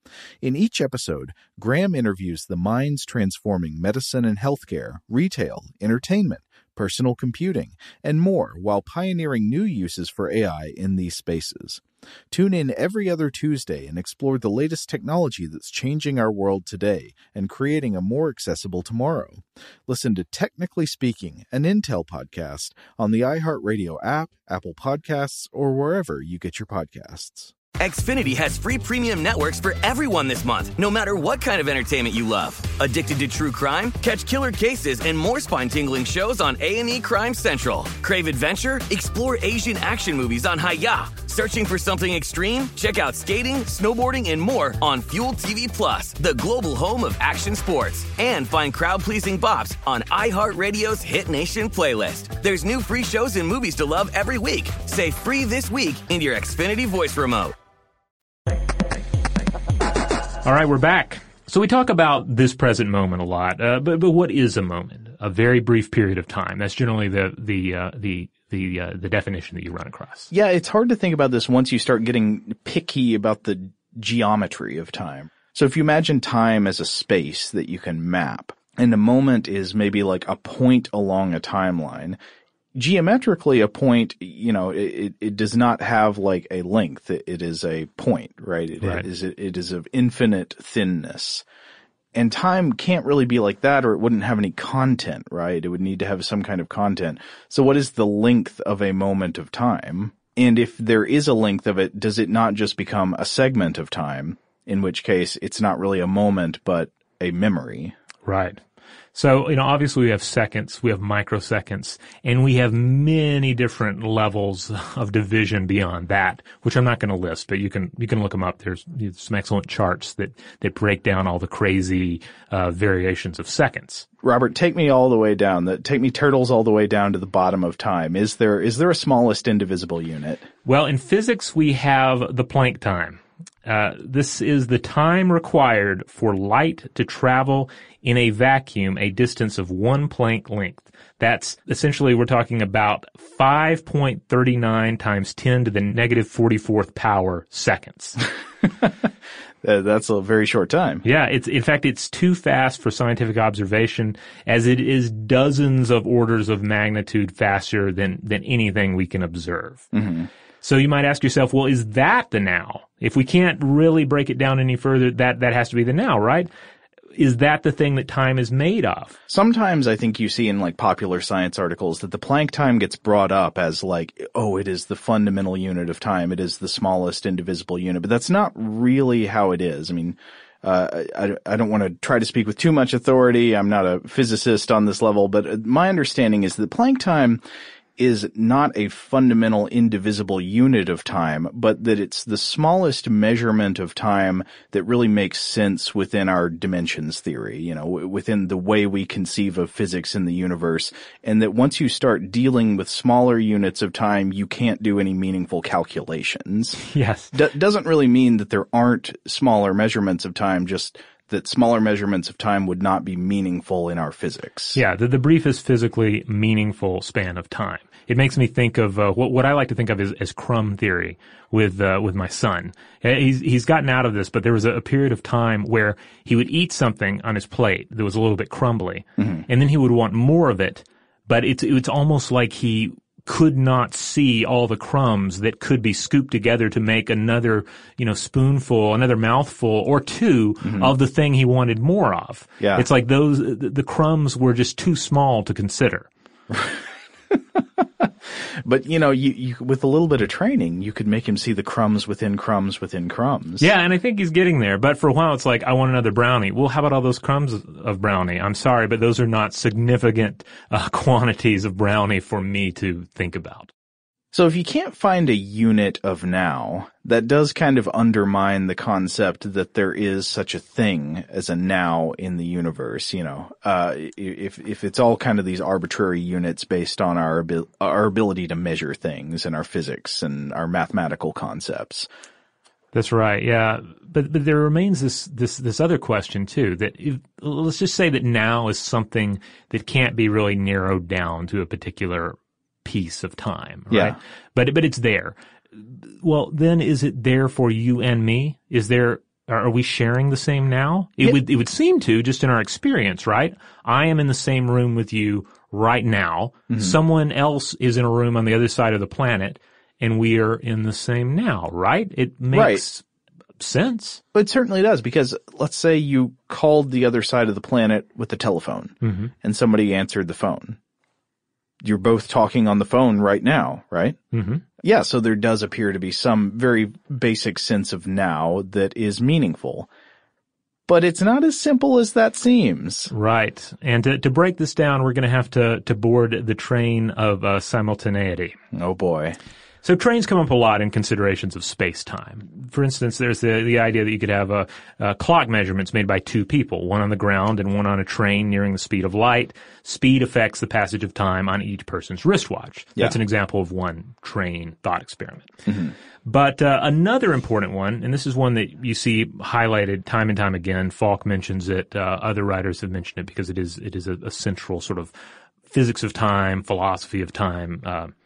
In each episode, Graham interviews the minds transforming medicine and healthcare, retail, entertainment, personal computing, and more while pioneering new uses for AI in these spaces. Tune in every other Tuesday and explore the latest technology that's changing our world today and creating a more accessible tomorrow. Listen to Technically Speaking, an Intel podcast on the iHeartRadio app, Apple Podcasts, or wherever you get your podcasts. Xfinity has free premium networks for everyone this month, no matter what kind of entertainment you love. Addicted to true crime? Catch killer cases and more spine-tingling shows on A&E Crime Central. Crave adventure? Explore Asian action movies on Hi-Ya. Searching for something extreme? Check out skating, snowboarding, and more on Fuel TV Plus, the global home of action sports. And find crowd-pleasing bops on iHeartRadio's Hit Nation playlist. There's new free shows and movies to love every week. Say free this week in your Xfinity voice remote. All right, we're back. So we talk about this present moment a lot, but what is a moment? A very brief period of time. That's generally the definition that you run across. Yeah, it's hard to think about this once you start getting picky about the geometry of time. So if you imagine time as a space that you can map, and a moment is maybe like a point along a timeline, geometrically, a point, it does not have like a length. It is a point, right? It is of infinite thinness. And time can't really be like that, or it wouldn't have any content, right? It would need to have some kind of content. So what is the length of a moment of time? And if there is a length of it, does it not just become a segment of time? In which case, it's not really a moment, but a memory. Right. So, obviously we have seconds, we have microseconds, and we have many different levels of division beyond that, which I'm not going to list, but you can look them up. There's some excellent charts that break down all the crazy, variations of seconds. Robert, take me all the way down. Take me turtles all the way down to the bottom of time. Is there a smallest indivisible unit? Well, in physics we have the Planck time. This is the time required for light to travel in a vacuum a distance of 1 Planck length. That's essentially, we're talking about 5.39 times 10 to the negative 44th power seconds. That's a very short time. Yeah, in fact, it's too fast for scientific observation, as it is dozens of orders of magnitude faster than anything we can observe. Mm-hmm. So you might ask yourself, well, is that the now? If we can't really break it down any further, that has to be the now, right? Is that the thing that time is made of? Sometimes I think you see in like popular science articles that the Planck time gets brought up as like, oh, it is the fundamental unit of time. It is the smallest indivisible unit, but that's not really how it is. I mean, I don't want to try to speak with too much authority. I'm not a physicist on this level, but my understanding is that Planck time is not a fundamental indivisible unit of time, but that it's the smallest measurement of time that really makes sense within our dimensions theory, within the way we conceive of physics in the universe, and that once you start dealing with smaller units of time, you can't do any meaningful calculations. Yes. Doesn't really mean that there aren't smaller measurements of time, just that smaller measurements of time would not be meaningful in our physics. Yeah, the briefest physically meaningful span of time. It makes me think of what I like to think of as crumb theory with my son. He's gotten out of this, but there was a period of time where he would eat something on his plate that was a little bit crumbly, and then he would want more of it, but it's almost like he could not see all the crumbs that could be scooped together to make another, spoonful, another mouthful or two of the thing he wanted more of. Yeah. It's like the crumbs were just too small to consider. But, you with a little bit of training, you could make him see the crumbs within crumbs within crumbs. Yeah, and I think he's getting there. But for a while, it's like, I want another brownie. Well, how about all those crumbs of brownie? I'm sorry, but those are not significant quantities of brownie for me to think about. So if you can't find a unit of now, that does kind of undermine the concept that there is such a thing as a now in the universe, if it's all kind of these arbitrary units based on our ability to measure things and our physics and our mathematical concepts. That's right. Yeah. But there remains this other question too, that let's just say that now is something that can't be really narrowed down to a particular piece of time, right? Yeah. But it's there. Well, then is it there for you and me? Is there are we sharing the same now? It would seem to, just in our experience, right? I am in the same room with you right now. Mm-hmm. Someone else is in a room on the other side of the planet, and we are in the same now, right? It makes sense. But it certainly does, because let's say you called the other side of the planet with the telephone, mm-hmm. and somebody answered the phone. You're both talking on the phone right now, right? Mm-hmm. Yeah, so there does appear to be some very basic sense of now that is meaningful. But it's not as simple as that seems. Right. And to break this down, we're going to have to board the train of simultaneity. Oh, boy. So trains come up a lot in considerations of space-time. For instance, there's the idea that you could have clock measurements made by two people, one on the ground and one on a train nearing the speed of light. Speed affects the passage of time on each person's wristwatch. Yeah. That's an example of one train thought experiment. Mm-hmm. But another important one, and this is one that you see highlighted time and time again, Falk mentions it, other writers have mentioned it because it is a central sort of physics of time, philosophy of time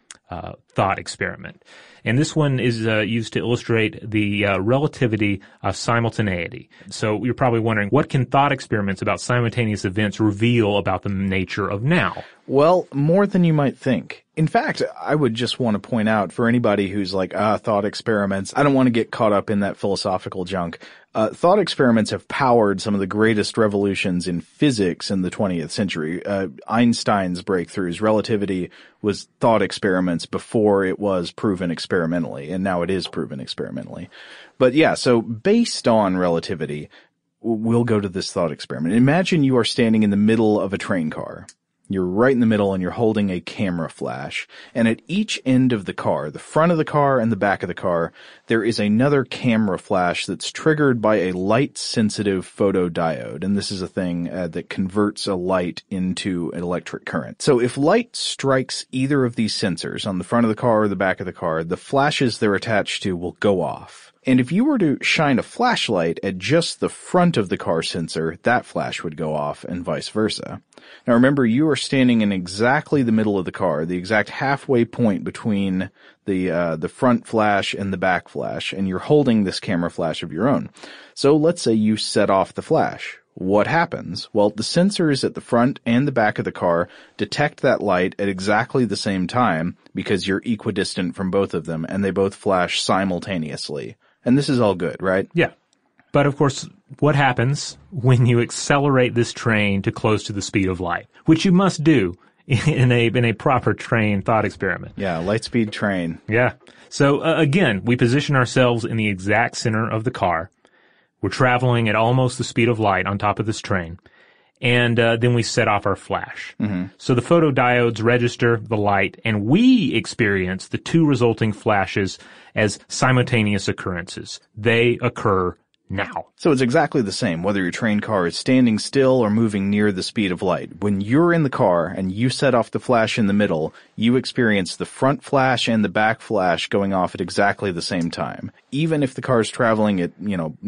thought experiment. And this one is used to illustrate the relativity of simultaneity. So you're probably wondering, what can thought experiments about simultaneous events reveal about the nature of now? Well, more than you might think. In fact, I would just want to point out for anybody who's like, thought experiments, I don't want to get caught up in that philosophical junk. Thought experiments have powered some of the greatest revolutions in physics in the 20th century. Einstein's breakthroughs, relativity was thought experiments before it was proven experimentally, and now it is proven experimentally. But yeah, so based on relativity, we'll go to this thought experiment. Imagine you are standing in the middle of a train car. You're right in the middle and you're holding a camera flash. And at each end of the car, the front of the car and the back of the car, there is another camera flash that's triggered by a light-sensitive photodiode. And this is a thing that converts a light into an electric current. So if light strikes either of these sensors on the front of the car or the back of the car, the flashes they're attached to will go off. And if you were to shine a flashlight at just the front of the car sensor, that flash would go off and vice versa. Now remember, you are standing in exactly the middle of the car, the exact halfway point between the front flash and the back flash, and you're holding this camera flash of your own. So let's say you set off the flash. What happens? Well, the sensors at the front and the back of the car detect that light at exactly the same time because you're equidistant from both of them, and they both flash simultaneously. And this is all good, right? Yeah. But of course, what happens when you accelerate this train to close to the speed of light, which you must do in a proper train thought experiment? Yeah, light speed train. Yeah. So again, we position ourselves in the exact center of the car. We're traveling at almost the speed of light on top of this train. And then we set off our flash. Mm-hmm. So the photodiodes register the light, and we experience the two resulting flashes as simultaneous occurrences. They occur now. So it's exactly the same, whether your train car is standing still or moving near the speed of light. When you're in the car and you set off the flash in the middle, you experience the front flash and the back flash going off at exactly the same time, even if the car is traveling at,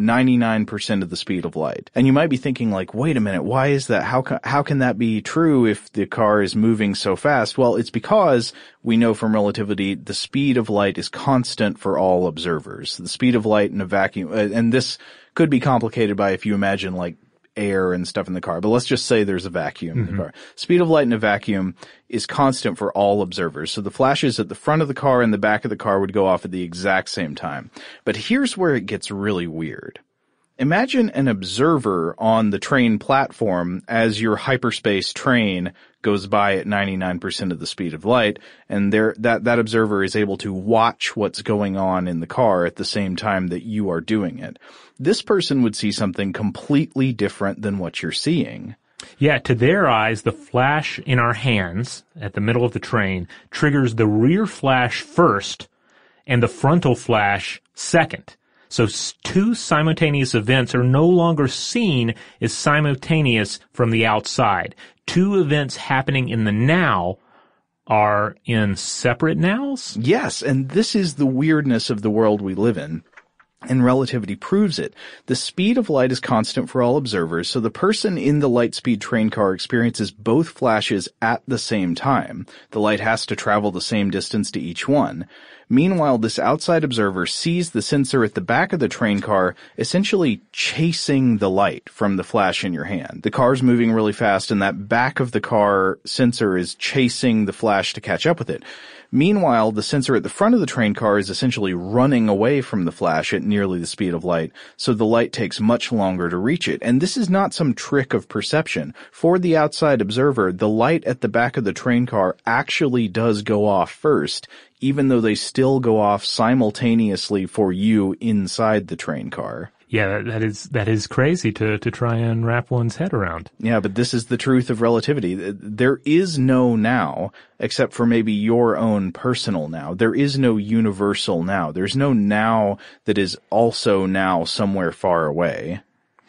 99% of the speed of light. And you might be thinking like, wait a minute, why is that? How can that be true if the car is moving so fast? Well, it's because we know from relativity the speed of light is constant for all observers. The speed of light in a vacuum, and this could be complicated by if you imagine like air and stuff in the car, but let's just say there's a vacuum in the car. Speed of light in a vacuum is constant for all observers. So the flashes at the front of the car and the back of the car would go off at the exact same time. But here's where it gets really weird. Imagine an observer on the train platform as your hyperspace train goes by at 99% of the speed of light, and that observer is able to watch what's going on in the car at the same time that you are doing it. This person would see something completely different than what you're seeing. Yeah, to their eyes, the flash in our hands at the middle of the train triggers the rear flash first and the frontal flash second. So two simultaneous events are no longer seen as simultaneous from the outside. Two events happening in the now are in separate nows? Yes, and this is the weirdness of the world we live in. And relativity proves it. The speed of light is constant for all observers, so the person in the light-speed train car experiences both flashes at the same time. The light has to travel the same distance to each one. Meanwhile, this outside observer sees the sensor at the back of the train car essentially chasing the light from the flash in your hand. The car's moving really fast, and that back of the car sensor is chasing the flash to catch up with it. Meanwhile, the sensor at the front of the train car is essentially running away from the flash at nearly the speed of light, so the light takes much longer to reach it. And this is not some trick of perception. For the outside observer, the light at the back of the train car actually does go off first, even though they still go off simultaneously for you inside the train car. Yeah, that is crazy to try and wrap one's head around. Yeah, but this is the truth of relativity. There is no now, except for maybe your own personal now. There is no universal now. There's no now that is also now somewhere far away.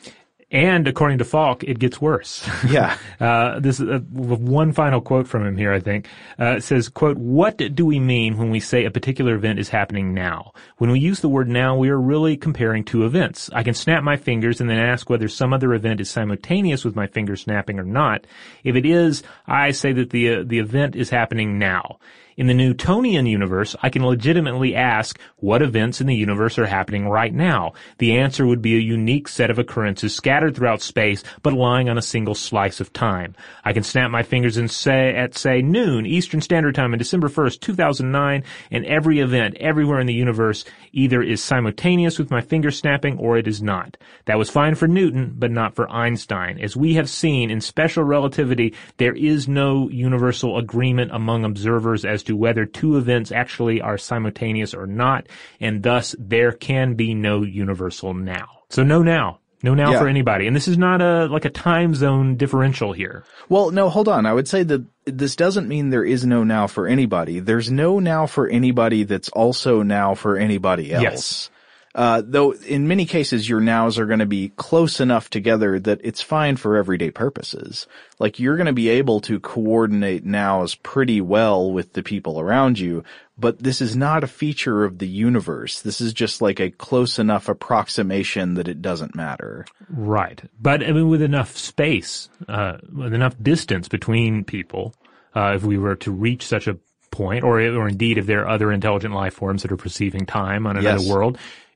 And according to Falk, it gets worse. Yeah. This is one final quote from him here, I think. It says, quote, "What do we mean when we say a particular event is happening now? When we use the word now, we are really comparing two events. I can snap my fingers and then ask whether some other event is simultaneous with my finger snapping or not. If it is, I say that the event is happening now. In the Newtonian universe, I can legitimately ask what events in the universe are happening right now. The answer would be a unique set of occurrences scattered throughout space, but lying on a single slice of time. I can snap my fingers and say noon Eastern Standard Time on December 1st, 2009, and every event everywhere in the universe either is simultaneous with my finger snapping or it is not. That was fine for Newton, but not for Einstein. As we have seen in special relativity, there is no universal agreement among observers as to whether two events actually are simultaneous or not, and thus there can be no universal now." So no now. No now for anybody. And this is not like a time zone differential here. Well, no, hold on. I would say that this doesn't mean there is no now for anybody. There's no now for anybody that's also now for anybody else. Yes. Though in many cases your nows are going to be close enough together that it's fine for everyday purposes. Like you're going to be able to coordinate nows pretty well with the people around you, but this is not a feature of the universe. This is just like a close enough approximation that it doesn't matter. Right. But I mean, with enough space, with enough distance between people, if we were to reach such a point, or indeed if there are other intelligent life forms that are perceiving time on another world,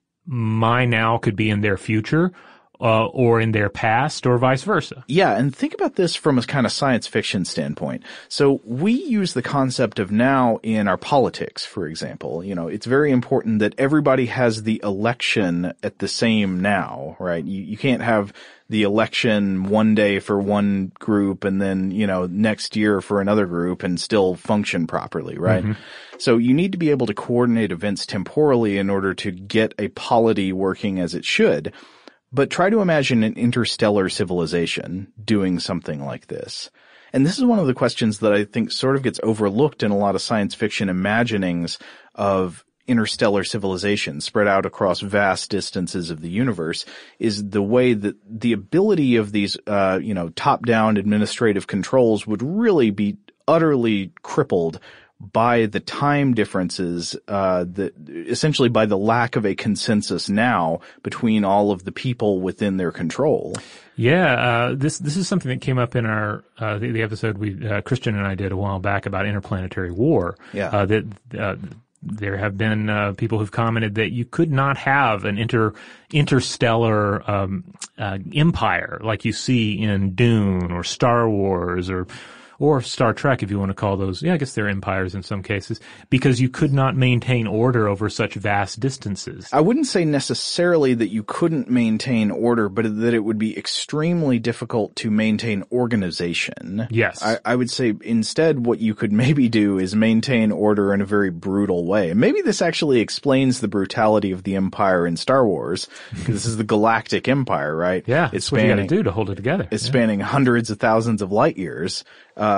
my now could be in their future, or in their past, or vice versa. Yeah, and think about this from a kind of science fiction standpoint. So we use the concept of now in our politics, for example. You know, it's very important that everybody has the election at the same now, right? You can't have the election one day for one group and then, you know, next year for another group and still function properly, right? Mm-hmm. So you need to be able to coordinate events temporally in order to get a polity working as it should. But try to imagine an interstellar civilization doing something like this. And this is one of the questions that I think sort of gets overlooked in a lot of science fiction imaginings of interstellar civilization spread out across vast distances of the universe, is the way that the ability of these, top-down administrative controls would really be utterly crippled by the time differences, essentially by the lack of a consensus now between all of the people within their control. Yeah, this is something that came up in our the episode Christian and I did a while back about interplanetary war. Yeah. There have been people who've commented that you could not have an interstellar empire like you see in Dune or Star Wars or Star Trek, if you want to call those. Yeah, I guess they're empires in some cases, because you could not maintain order over such vast distances. I wouldn't say necessarily that you couldn't maintain order, but that it would be extremely difficult to maintain organization. Yes. I would say instead what you could maybe do is maintain order in a very brutal way. Maybe this actually explains the brutality of the Empire in Star Wars, because this is the Galactic Empire, right? Yeah, it's what you got to do to hold it together. It's spanning hundreds of thousands of light years.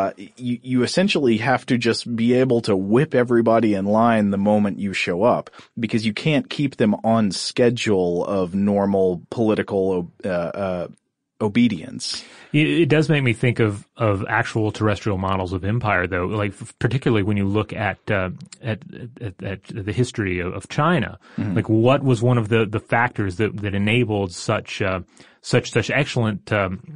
You essentially have to just be able to whip everybody in line the moment you show up, because you can't keep them on schedule of normal political, obedience. It does make me think of actual terrestrial models of empire, though, like particularly when you look at the history of China. Mm-hmm. Like, what was one of the factors that enabled such excellent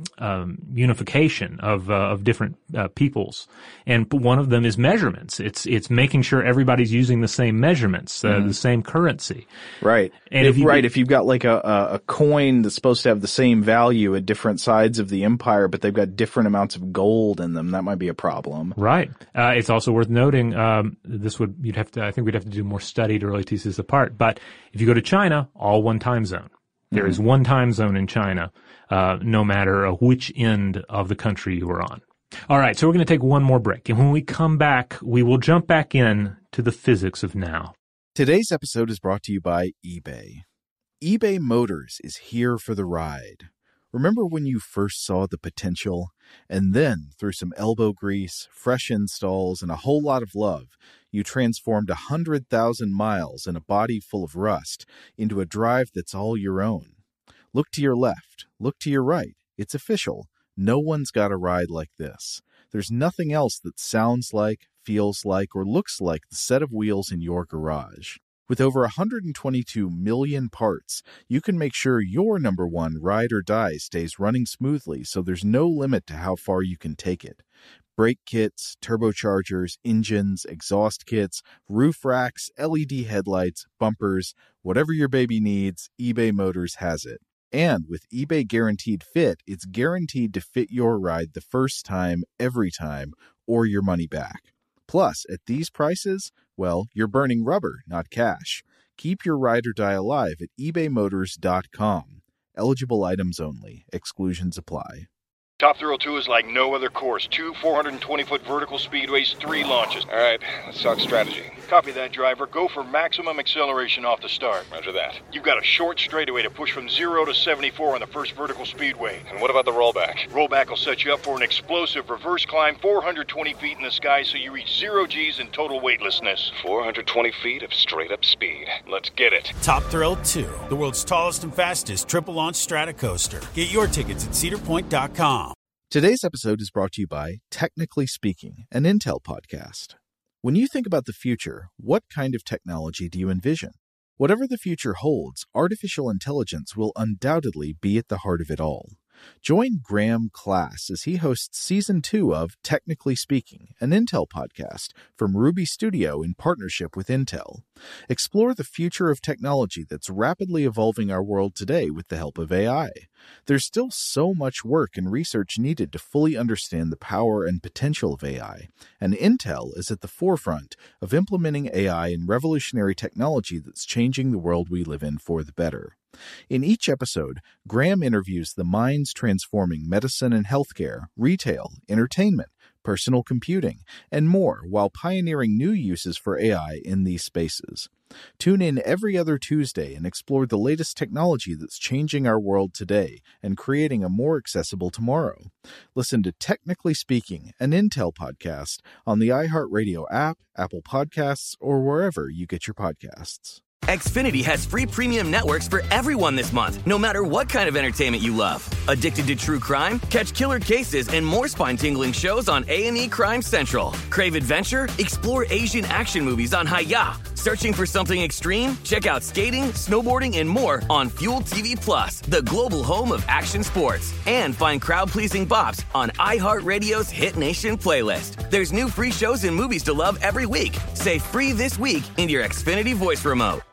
unification of different peoples? And one of them is measurements. It's making sure everybody's using the same measurements, the same currency. Right. And if you've got like a coin that's supposed to have the same value at different sides of the empire, but they've got different amounts of gold in them, that might be a problem. Right. It's also worth noting, I think we'd have to do more study to really tease this apart. But if you go to China, all one time zone. There is one time zone in China, no matter which end of the country you are on. All right, so we're going to take one more break. And when we come back, we will jump back in to the physics of now. Today's episode is brought to you by eBay. eBay Motors is here for the ride. Remember when you first saw the potential? And then, through some elbow grease, fresh installs, and a whole lot of love, you transformed 100,000 miles and a body full of rust into a drive that's all your own. Look to your left. Look to your right. It's official. No one's got a ride like this. There's nothing else that sounds like, feels like, or looks like the set of wheels in your garage. With over 122 million parts, you can make sure your number one ride or die stays running smoothly, so there's no limit to how far you can take it. Brake kits, turbochargers, engines, exhaust kits, roof racks, LED headlights, bumpers, whatever your baby needs, eBay Motors has it. And with eBay Guaranteed Fit, it's guaranteed to fit your ride the first time, every time, or your money back. Plus, at these prices, well, you're burning rubber, not cash. Keep your ride or die alive at ebaymotors.com. Eligible items only. Exclusions apply. Top Thrill 2 is like no other course. 2 420-foot vertical speedways, 3 launches. All right, let's talk strategy. Copy that, driver. Go for maximum acceleration off the start. Roger that. You've got a short straightaway to push from 0 to 74 on the first vertical speedway. And what about the rollback? Rollback will set you up for an explosive reverse climb 420 feet in the sky so you reach 0 G's in total weightlessness. 420 feet of straight-up speed. Let's get it. Top Thrill 2, the world's tallest and fastest triple-launch Stratocoaster. Get your tickets at cedarpoint.com. Today's episode is brought to you by Technically Speaking, an Intel podcast. When you think about the future, what kind of technology do you envision? Whatever the future holds, artificial intelligence will undoubtedly be at the heart of it all. Join Graham Class as he hosts Season 2 of Technically Speaking, an Intel podcast from Ruby Studio in partnership with Intel. Explore the future of technology that's rapidly evolving our world today with the help of AI. There's still so much work and research needed to fully understand the power and potential of AI, and Intel is at the forefront of implementing AI in revolutionary technology that's changing the world we live in for the better. In each episode, Graham interviews the minds transforming medicine and healthcare, retail, entertainment, personal computing, and more while pioneering new uses for AI in these spaces. Tune in every other Tuesday and explore the latest technology that's changing our world today and creating a more accessible tomorrow. Listen to Technically Speaking, an Intel podcast on the iHeartRadio app, Apple Podcasts, or wherever you get your podcasts. Xfinity has free premium networks for everyone this month, no matter what kind of entertainment you love. Addicted to true crime? Catch killer cases and more spine-tingling shows on A&E Crime Central. Crave adventure? Explore Asian action movies on Hi-Ya. Searching for something extreme? Check out skating, snowboarding, and more on Fuel TV Plus, the global home of action sports. And find crowd-pleasing bops on iHeartRadio's Hit Nation playlist. There's new free shows and movies to love every week. Say free this week in your Xfinity voice remote.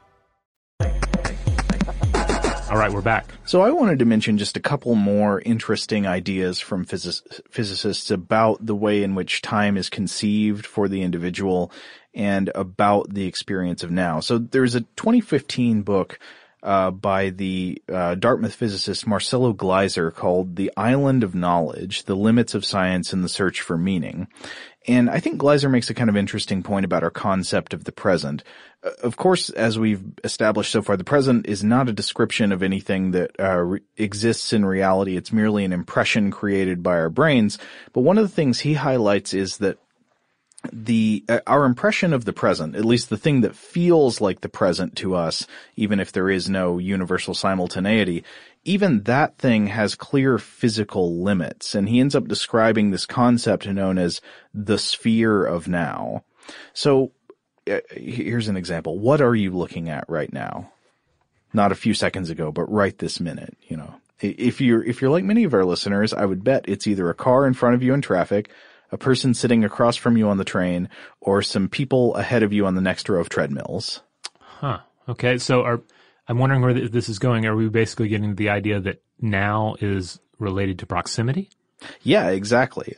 All right, we're back. So I wanted to mention just a couple more interesting ideas from physicists about the way in which time is conceived for the individual and about the experience of now. So there's a 2015 book by the Dartmouth physicist Marcelo Gleiser called The Island of Knowledge, The Limits of Science and the Search for Meaning. And I think Gleiser makes a kind of interesting point about our concept of the present. Of course, as we've established so far, the present is not a description of anything that exists in reality. It's merely an impression created by our brains. But one of the things he highlights is that our impression of the present, at least the thing that feels like the present to us, even if there is no universal simultaneity, even that thing has clear physical limits. And he ends up describing this concept known as the sphere of now. So here's an example. What are you looking at right now? Not a few seconds ago, but right this minute, you know. If you're like many of our listeners, I would bet it's either a car in front of you in traffic, a person sitting across from you on the train, or some people ahead of you on the next row of treadmills. Huh. Okay. So I'm wondering where this is going. Are we basically getting the idea that now is related to proximity? Yeah, exactly.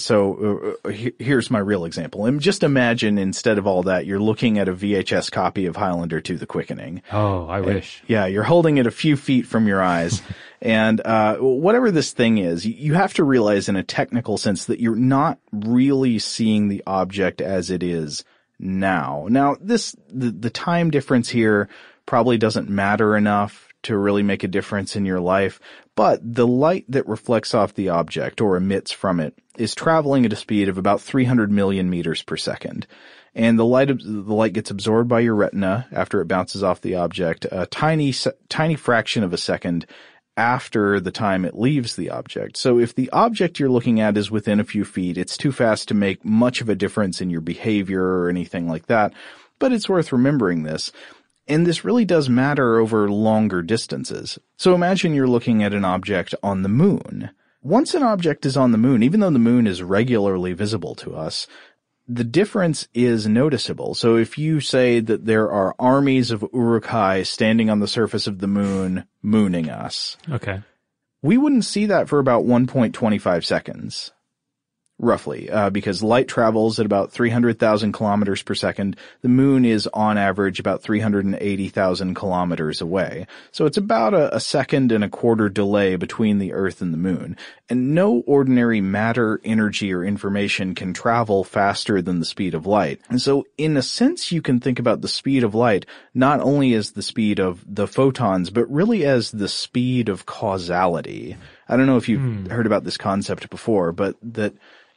Here's my real example. And just imagine instead of all that, you're looking at a VHS copy of Highlander 2: The Quickening. Oh, I wish. Yeah, you're holding it a few feet from your eyes. And whatever this thing is, you have to realize in a technical sense that you're not really seeing the object as it is now. Now, the time difference here probably doesn't matter enough to really make a difference in your life, but the light that reflects off the object or emits from it is traveling at a speed of about 300 million meters per second. And the light gets absorbed by your retina after it bounces off the object, a tiny fraction of a second after the time it leaves the object. So if the object you're looking at is within a few feet, it's too fast to make much of a difference in your behavior or anything like that, but it's worth remembering this. And this really does matter over longer distances. So imagine you're looking at an object on the moon. Once an object is on the moon, even though the moon is regularly visible to us, the difference is noticeable. So if you say that there are armies of Uruk-hai standing on the surface of the moon, mooning us. Okay. We wouldn't see that for about 1.25 seconds. Roughly, because light travels at about 300,000 kilometers per second. The moon is on average about 380,000 kilometers away. So it's about a second and a quarter delay between the Earth and the moon. And no ordinary matter, energy, or information can travel faster than the speed of light. And so in a sense, you can think about the speed of light not only as the speed of the photons, but really as the speed of causality. I don't know if you've heard about this concept before, but that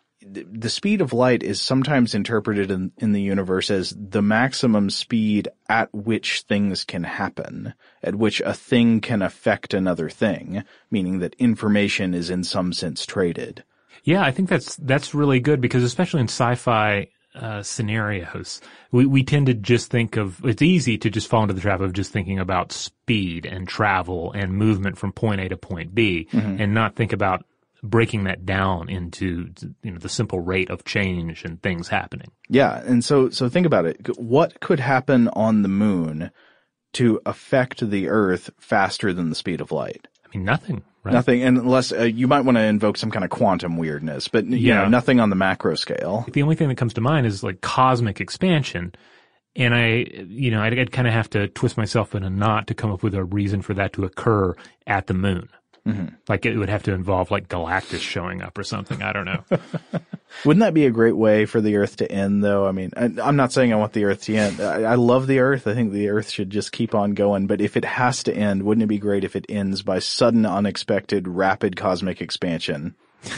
the speed of light is sometimes interpreted in the universe as the maximum speed at which things can happen, at which a thing can affect another thing, meaning that information is in some sense traded. Yeah, I think that's really good because especially in sci-fi scenarios, we tend to just think of, it's easy to just fall into the trap of just thinking about speed and travel and movement from point A to point B and not think about breaking that down into, the simple rate of change and things happening. Yeah. And so think about it. What could happen on the moon to affect the Earth faster than the speed of light? I mean, nothing, right? Nothing, unless you might want to invoke some kind of quantum weirdness, but you know, nothing on the macro scale. The only thing that comes to mind is like cosmic expansion. And I'd kind of have to twist myself in a knot to come up with a reason for that to occur at the moon. Like it would have to involve like Galactus showing up or something. I don't know. Wouldn't that be a great way for the Earth to end, though? I mean, I'm not saying I want the Earth to end. I love the Earth. I think the Earth should just keep on going. But if it has to end, wouldn't it be great if it ends by sudden, unexpected, rapid cosmic expansion?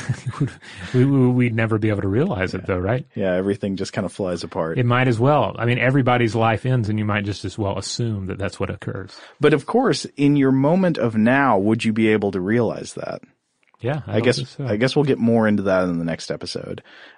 We'd never be able to realize it, though, right? Yeah, everything just kind of flies apart. It might as well. I mean, everybody's life ends, and you might just as well assume that that's what occurs. But of course, in your moment of now, would you be able to realize that? Yeah, I guess we'll get more into that in the next episode.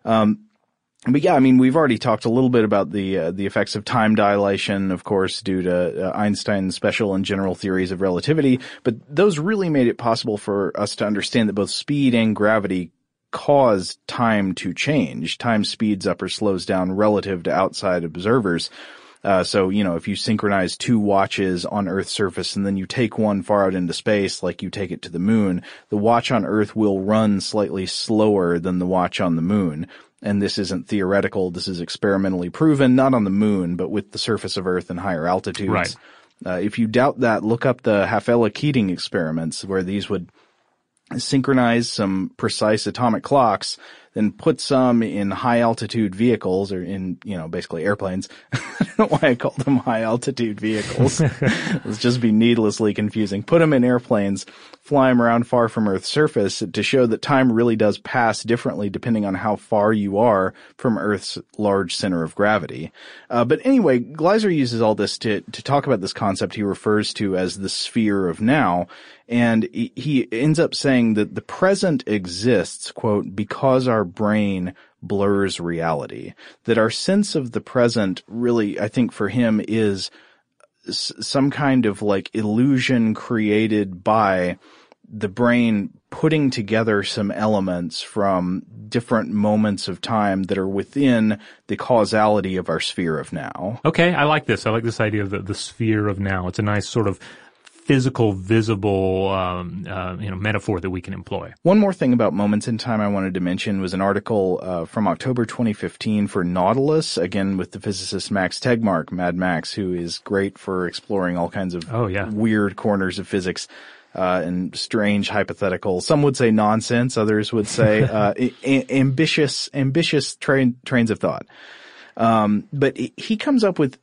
But yeah, I mean, we've already talked a little bit about the effects of time dilation, of course, due to Einstein's special and general theories of relativity. But those really made it possible for us to understand that both speed and gravity cause time to change. Time speeds up or slows down relative to outside observers. So, if you synchronize two watches on Earth's surface and then you take one far out into space, like you take it to the moon, the watch on Earth will run slightly slower than the watch on the moon. And this isn't theoretical. This is experimentally proven, not on the moon, but with the surface of Earth and higher altitudes. Right. If you doubt that, look up the Hafele-Keating experiments where these would synchronize some precise atomic clocks. then put some in high altitude vehicles or in, basically airplanes. I don't know why I call them high altitude vehicles. Let's just be needlessly confusing. Put them in airplanes, fly them around far from Earth's surface to show that time really does pass differently depending on how far you are from Earth's large center of gravity. But anyway, Gleiser uses all this to talk about this concept he refers to as the sphere of now. And he ends up saying that the present exists, quote, because our brain blurs reality. That our sense of the present really, I think for him, is some kind of like illusion created by the brain putting together some elements from different moments of time that are within the causality of our sphere of now. Okay, I like this. I like this idea of the sphere of now. It's a nice sort of physical, visible, metaphor that we can employ. One more thing about moments in time I wanted to mention was an article from October 2015 for Nautilus, again with the physicist Max Tegmark, Mad Max, who is great for exploring all kinds of weird corners of physics. And strange hypothetical. Some would say nonsense. Others would say, ambitious trains of thought. But he comes up with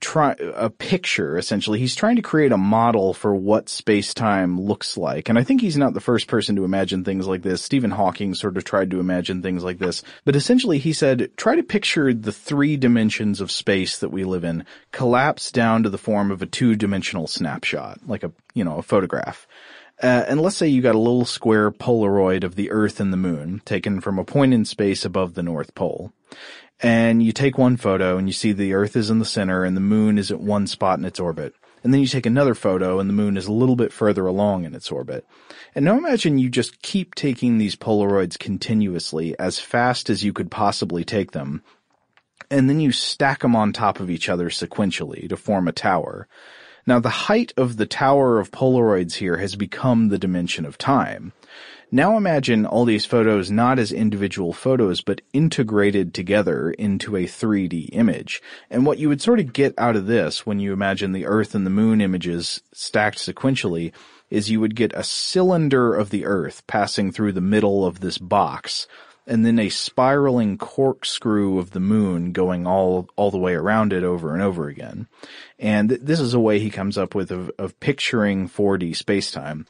a picture, essentially. He's trying to create a model for what space-time looks like. And I think he's not the first person to imagine things like this. Stephen Hawking sort of tried to imagine things like this. But essentially he said, try to picture the 3 dimensions of space that we live in collapse down to the form of a 2-dimensional snapshot, like a photograph. And let's say you got a little square Polaroid of the Earth and the Moon taken from a point in space above the North Pole. And you take one photo and you see the Earth is in the center and the Moon is at one spot in its orbit. And then you take another photo and the Moon is a little bit further along in its orbit. And now imagine you just keep taking these Polaroids continuously as fast as you could possibly take them. And then you stack them on top of each other sequentially to form a tower. Now, the height of the tower of Polaroids here has become the dimension of time. Now imagine all these photos not as individual photos, but integrated together into a 3D image. And what you would sort of get out of this when you imagine the Earth and the Moon images stacked sequentially is you would get a cylinder of the Earth passing through the middle of this box, and then a spiraling corkscrew of the Moon going all the way around it over and over again. And this is a way he comes up with of picturing 4D spacetime.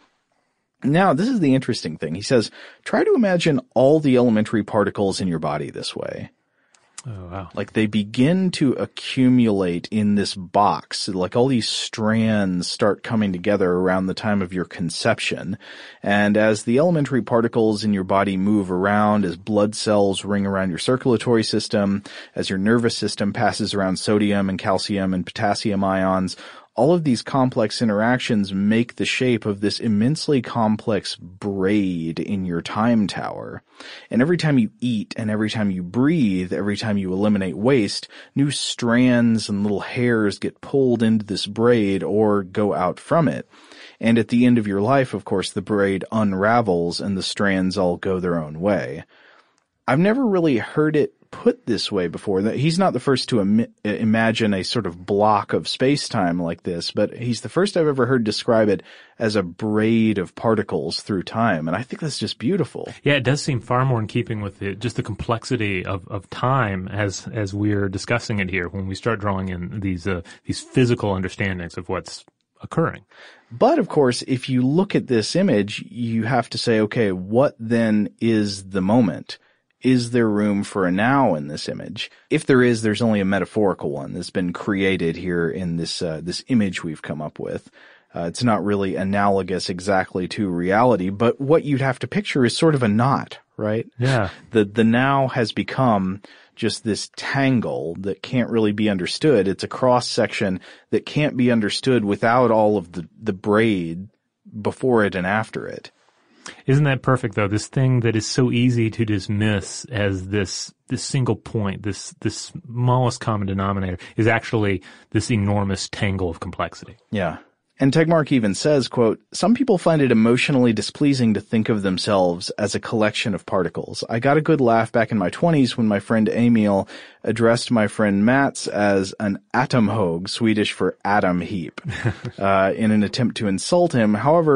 Now, this is the interesting thing. He says, try to imagine all the elementary particles in your body this way. Oh, wow. Like they begin to accumulate in this box. Like all these strands start coming together around the time of your conception. And as the elementary particles in your body move around, as blood cells ring around your circulatory system, as your nervous system passes around sodium and calcium and potassium ions, all of these complex interactions make the shape of this immensely complex braid in your time tower. And every time you eat and every time you breathe, every time you eliminate waste, new strands and little hairs get pulled into this braid or go out from it. And at the end of your life, of course, the braid unravels and the strands all go their own way. I've never really heard it put this way before. He's not the first to imagine a sort of block of space-time like this, but he's the first I've ever heard describe it as a braid of particles through time, and I think that's just beautiful. Yeah, it does seem far more in keeping with just the complexity of time as we're discussing it here when we start drawing in these physical understandings of what's occurring. But, of course, if you look at this image, you have to say, okay, what then is the moment? Is there room for a now in this image? If there is, there's only a metaphorical one that's been created here in this image we've come up with. It's not really analogous exactly to reality, but what you'd have to picture is sort of a knot, right? Yeah. The now has become just this tangle that can't really be understood. It's a cross section that can't be understood without all of the braid before it and after it. Isn't that perfect, though? This thing that is so easy to dismiss as this single point, this smallest common denominator, is actually this enormous tangle of complexity. Yeah. And Tegmark even says, quote, "Some people find it emotionally displeasing to think of themselves as a collection of particles. I got a good laugh back in my 20s when my friend Emil addressed my friend Mats as an atomhög, Swedish for atom heap, in an attempt to insult him. However,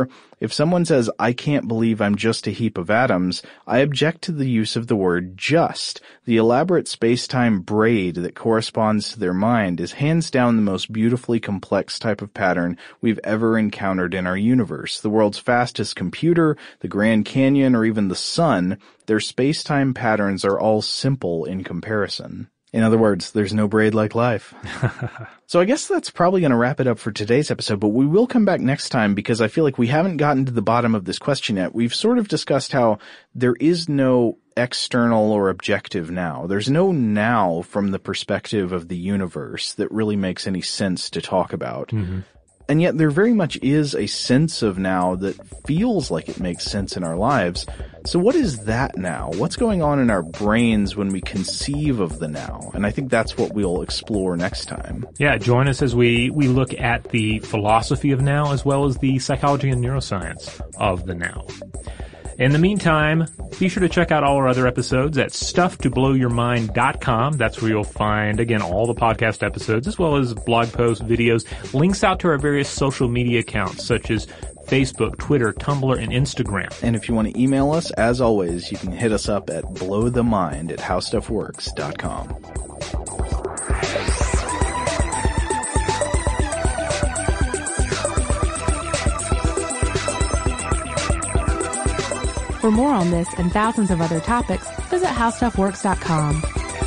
If someone says, I can't believe I'm just a heap of atoms, I object to the use of the word just. The elaborate space-time braid that corresponds to their mind is hands down the most beautifully complex type of pattern we've ever encountered in our universe. The world's fastest computer, the Grand Canyon, or even the sun, their space-time patterns are all simple in comparison. In other words, there's no braid like life. So I guess that's probably going to wrap it up for today's episode, but we will come back next time because I feel like we haven't gotten to the bottom of this question yet. We've sort of discussed how there is no external or objective now. There's no now from the perspective of the universe that really makes any sense to talk about. Mm-hmm. And yet there very much is a sense of now that feels like it makes sense in our lives. So what is that now? What's going on in our brains when we conceive of the now? And I think that's what we'll explore next time. Yeah, join us as we look at the philosophy of now as well as the psychology and neuroscience of the now. In the meantime, be sure to check out all our other episodes at stufftoblowyourmind.com. That's where you'll find, again, all the podcast episodes, as well as blog posts, videos, links out to our various social media accounts, such as Facebook, Twitter, Tumblr, and Instagram. And if you want to email us, as always, you can hit us up at blowthemind@howstuffworks.com. For more on this and thousands of other topics, visit howstuffworks.com.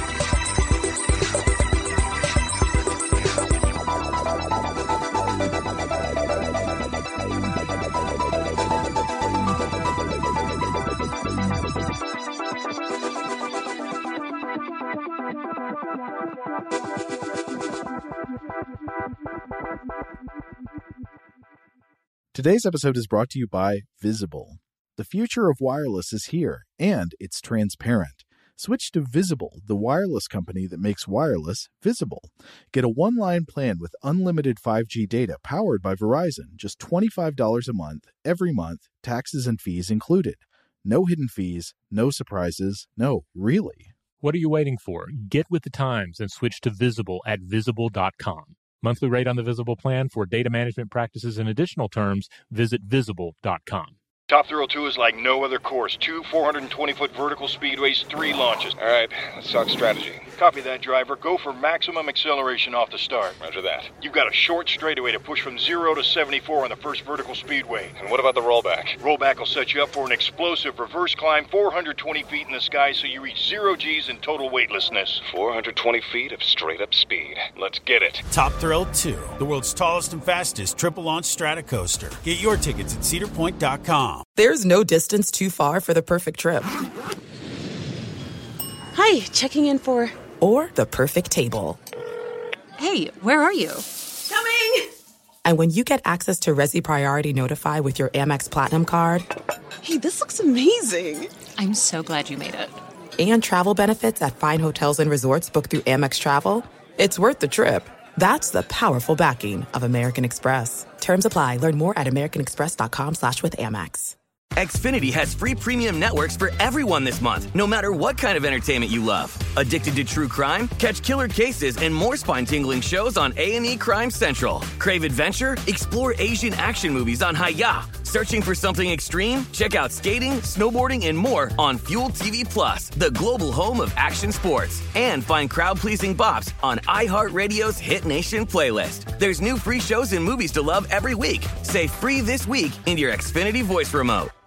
Today's episode is brought to you by Visible. The future of wireless is here, and it's transparent. Switch to Visible, the wireless company that makes wireless visible. Get a one-line plan with unlimited 5G data powered by Verizon, just $25 a month, every month, taxes and fees included. No hidden fees, no surprises, no, really. What are you waiting for? Get with the times and switch to Visible at Visible.com. Monthly rate on the Visible plan for data management practices and additional terms, visit Visible.com. Top Thrill 2 is like no other course. 2 420-foot vertical speedways, 3 launches. All right, let's talk strategy. Copy that, driver. Go for maximum acceleration off the start. Roger that. You've got a short straightaway to push from 0 to 74 on the first vertical speedway. And what about the rollback? Rollback will set you up for an explosive reverse climb 420 feet in the sky so you reach 0 G's in total weightlessness. 420 feet of straight-up speed. Let's get it. Top Thrill 2, the world's tallest and fastest triple-launch Stratocoaster. Get your tickets at cedarpoint.com. There's no distance too far for the perfect trip. Hi, checking in for... Or the perfect table. Hey, where are you? Coming! And when you get access to Resi Priority Notify with your Amex Platinum card... Hey, this looks amazing. I'm so glad you made it. And travel benefits at fine hotels and resorts booked through Amex Travel, it's worth the trip. That's the powerful backing of American Express. Terms apply. Learn more at americanexpress.com/withAmex. Xfinity has free premium networks for everyone this month, no matter what kind of entertainment you love. Addicted to true crime? Catch killer cases and more spine-tingling shows on A&E Crime Central. Crave adventure? Explore Asian action movies on Hi-YAH. Searching for something extreme? Check out skating, snowboarding, and more on Fuel TV Plus, the global home of action sports. And find crowd-pleasing bops on iHeartRadio's Hit Nation playlist. There's new free shows and movies to love every week. Say free this week in your Xfinity voice remote.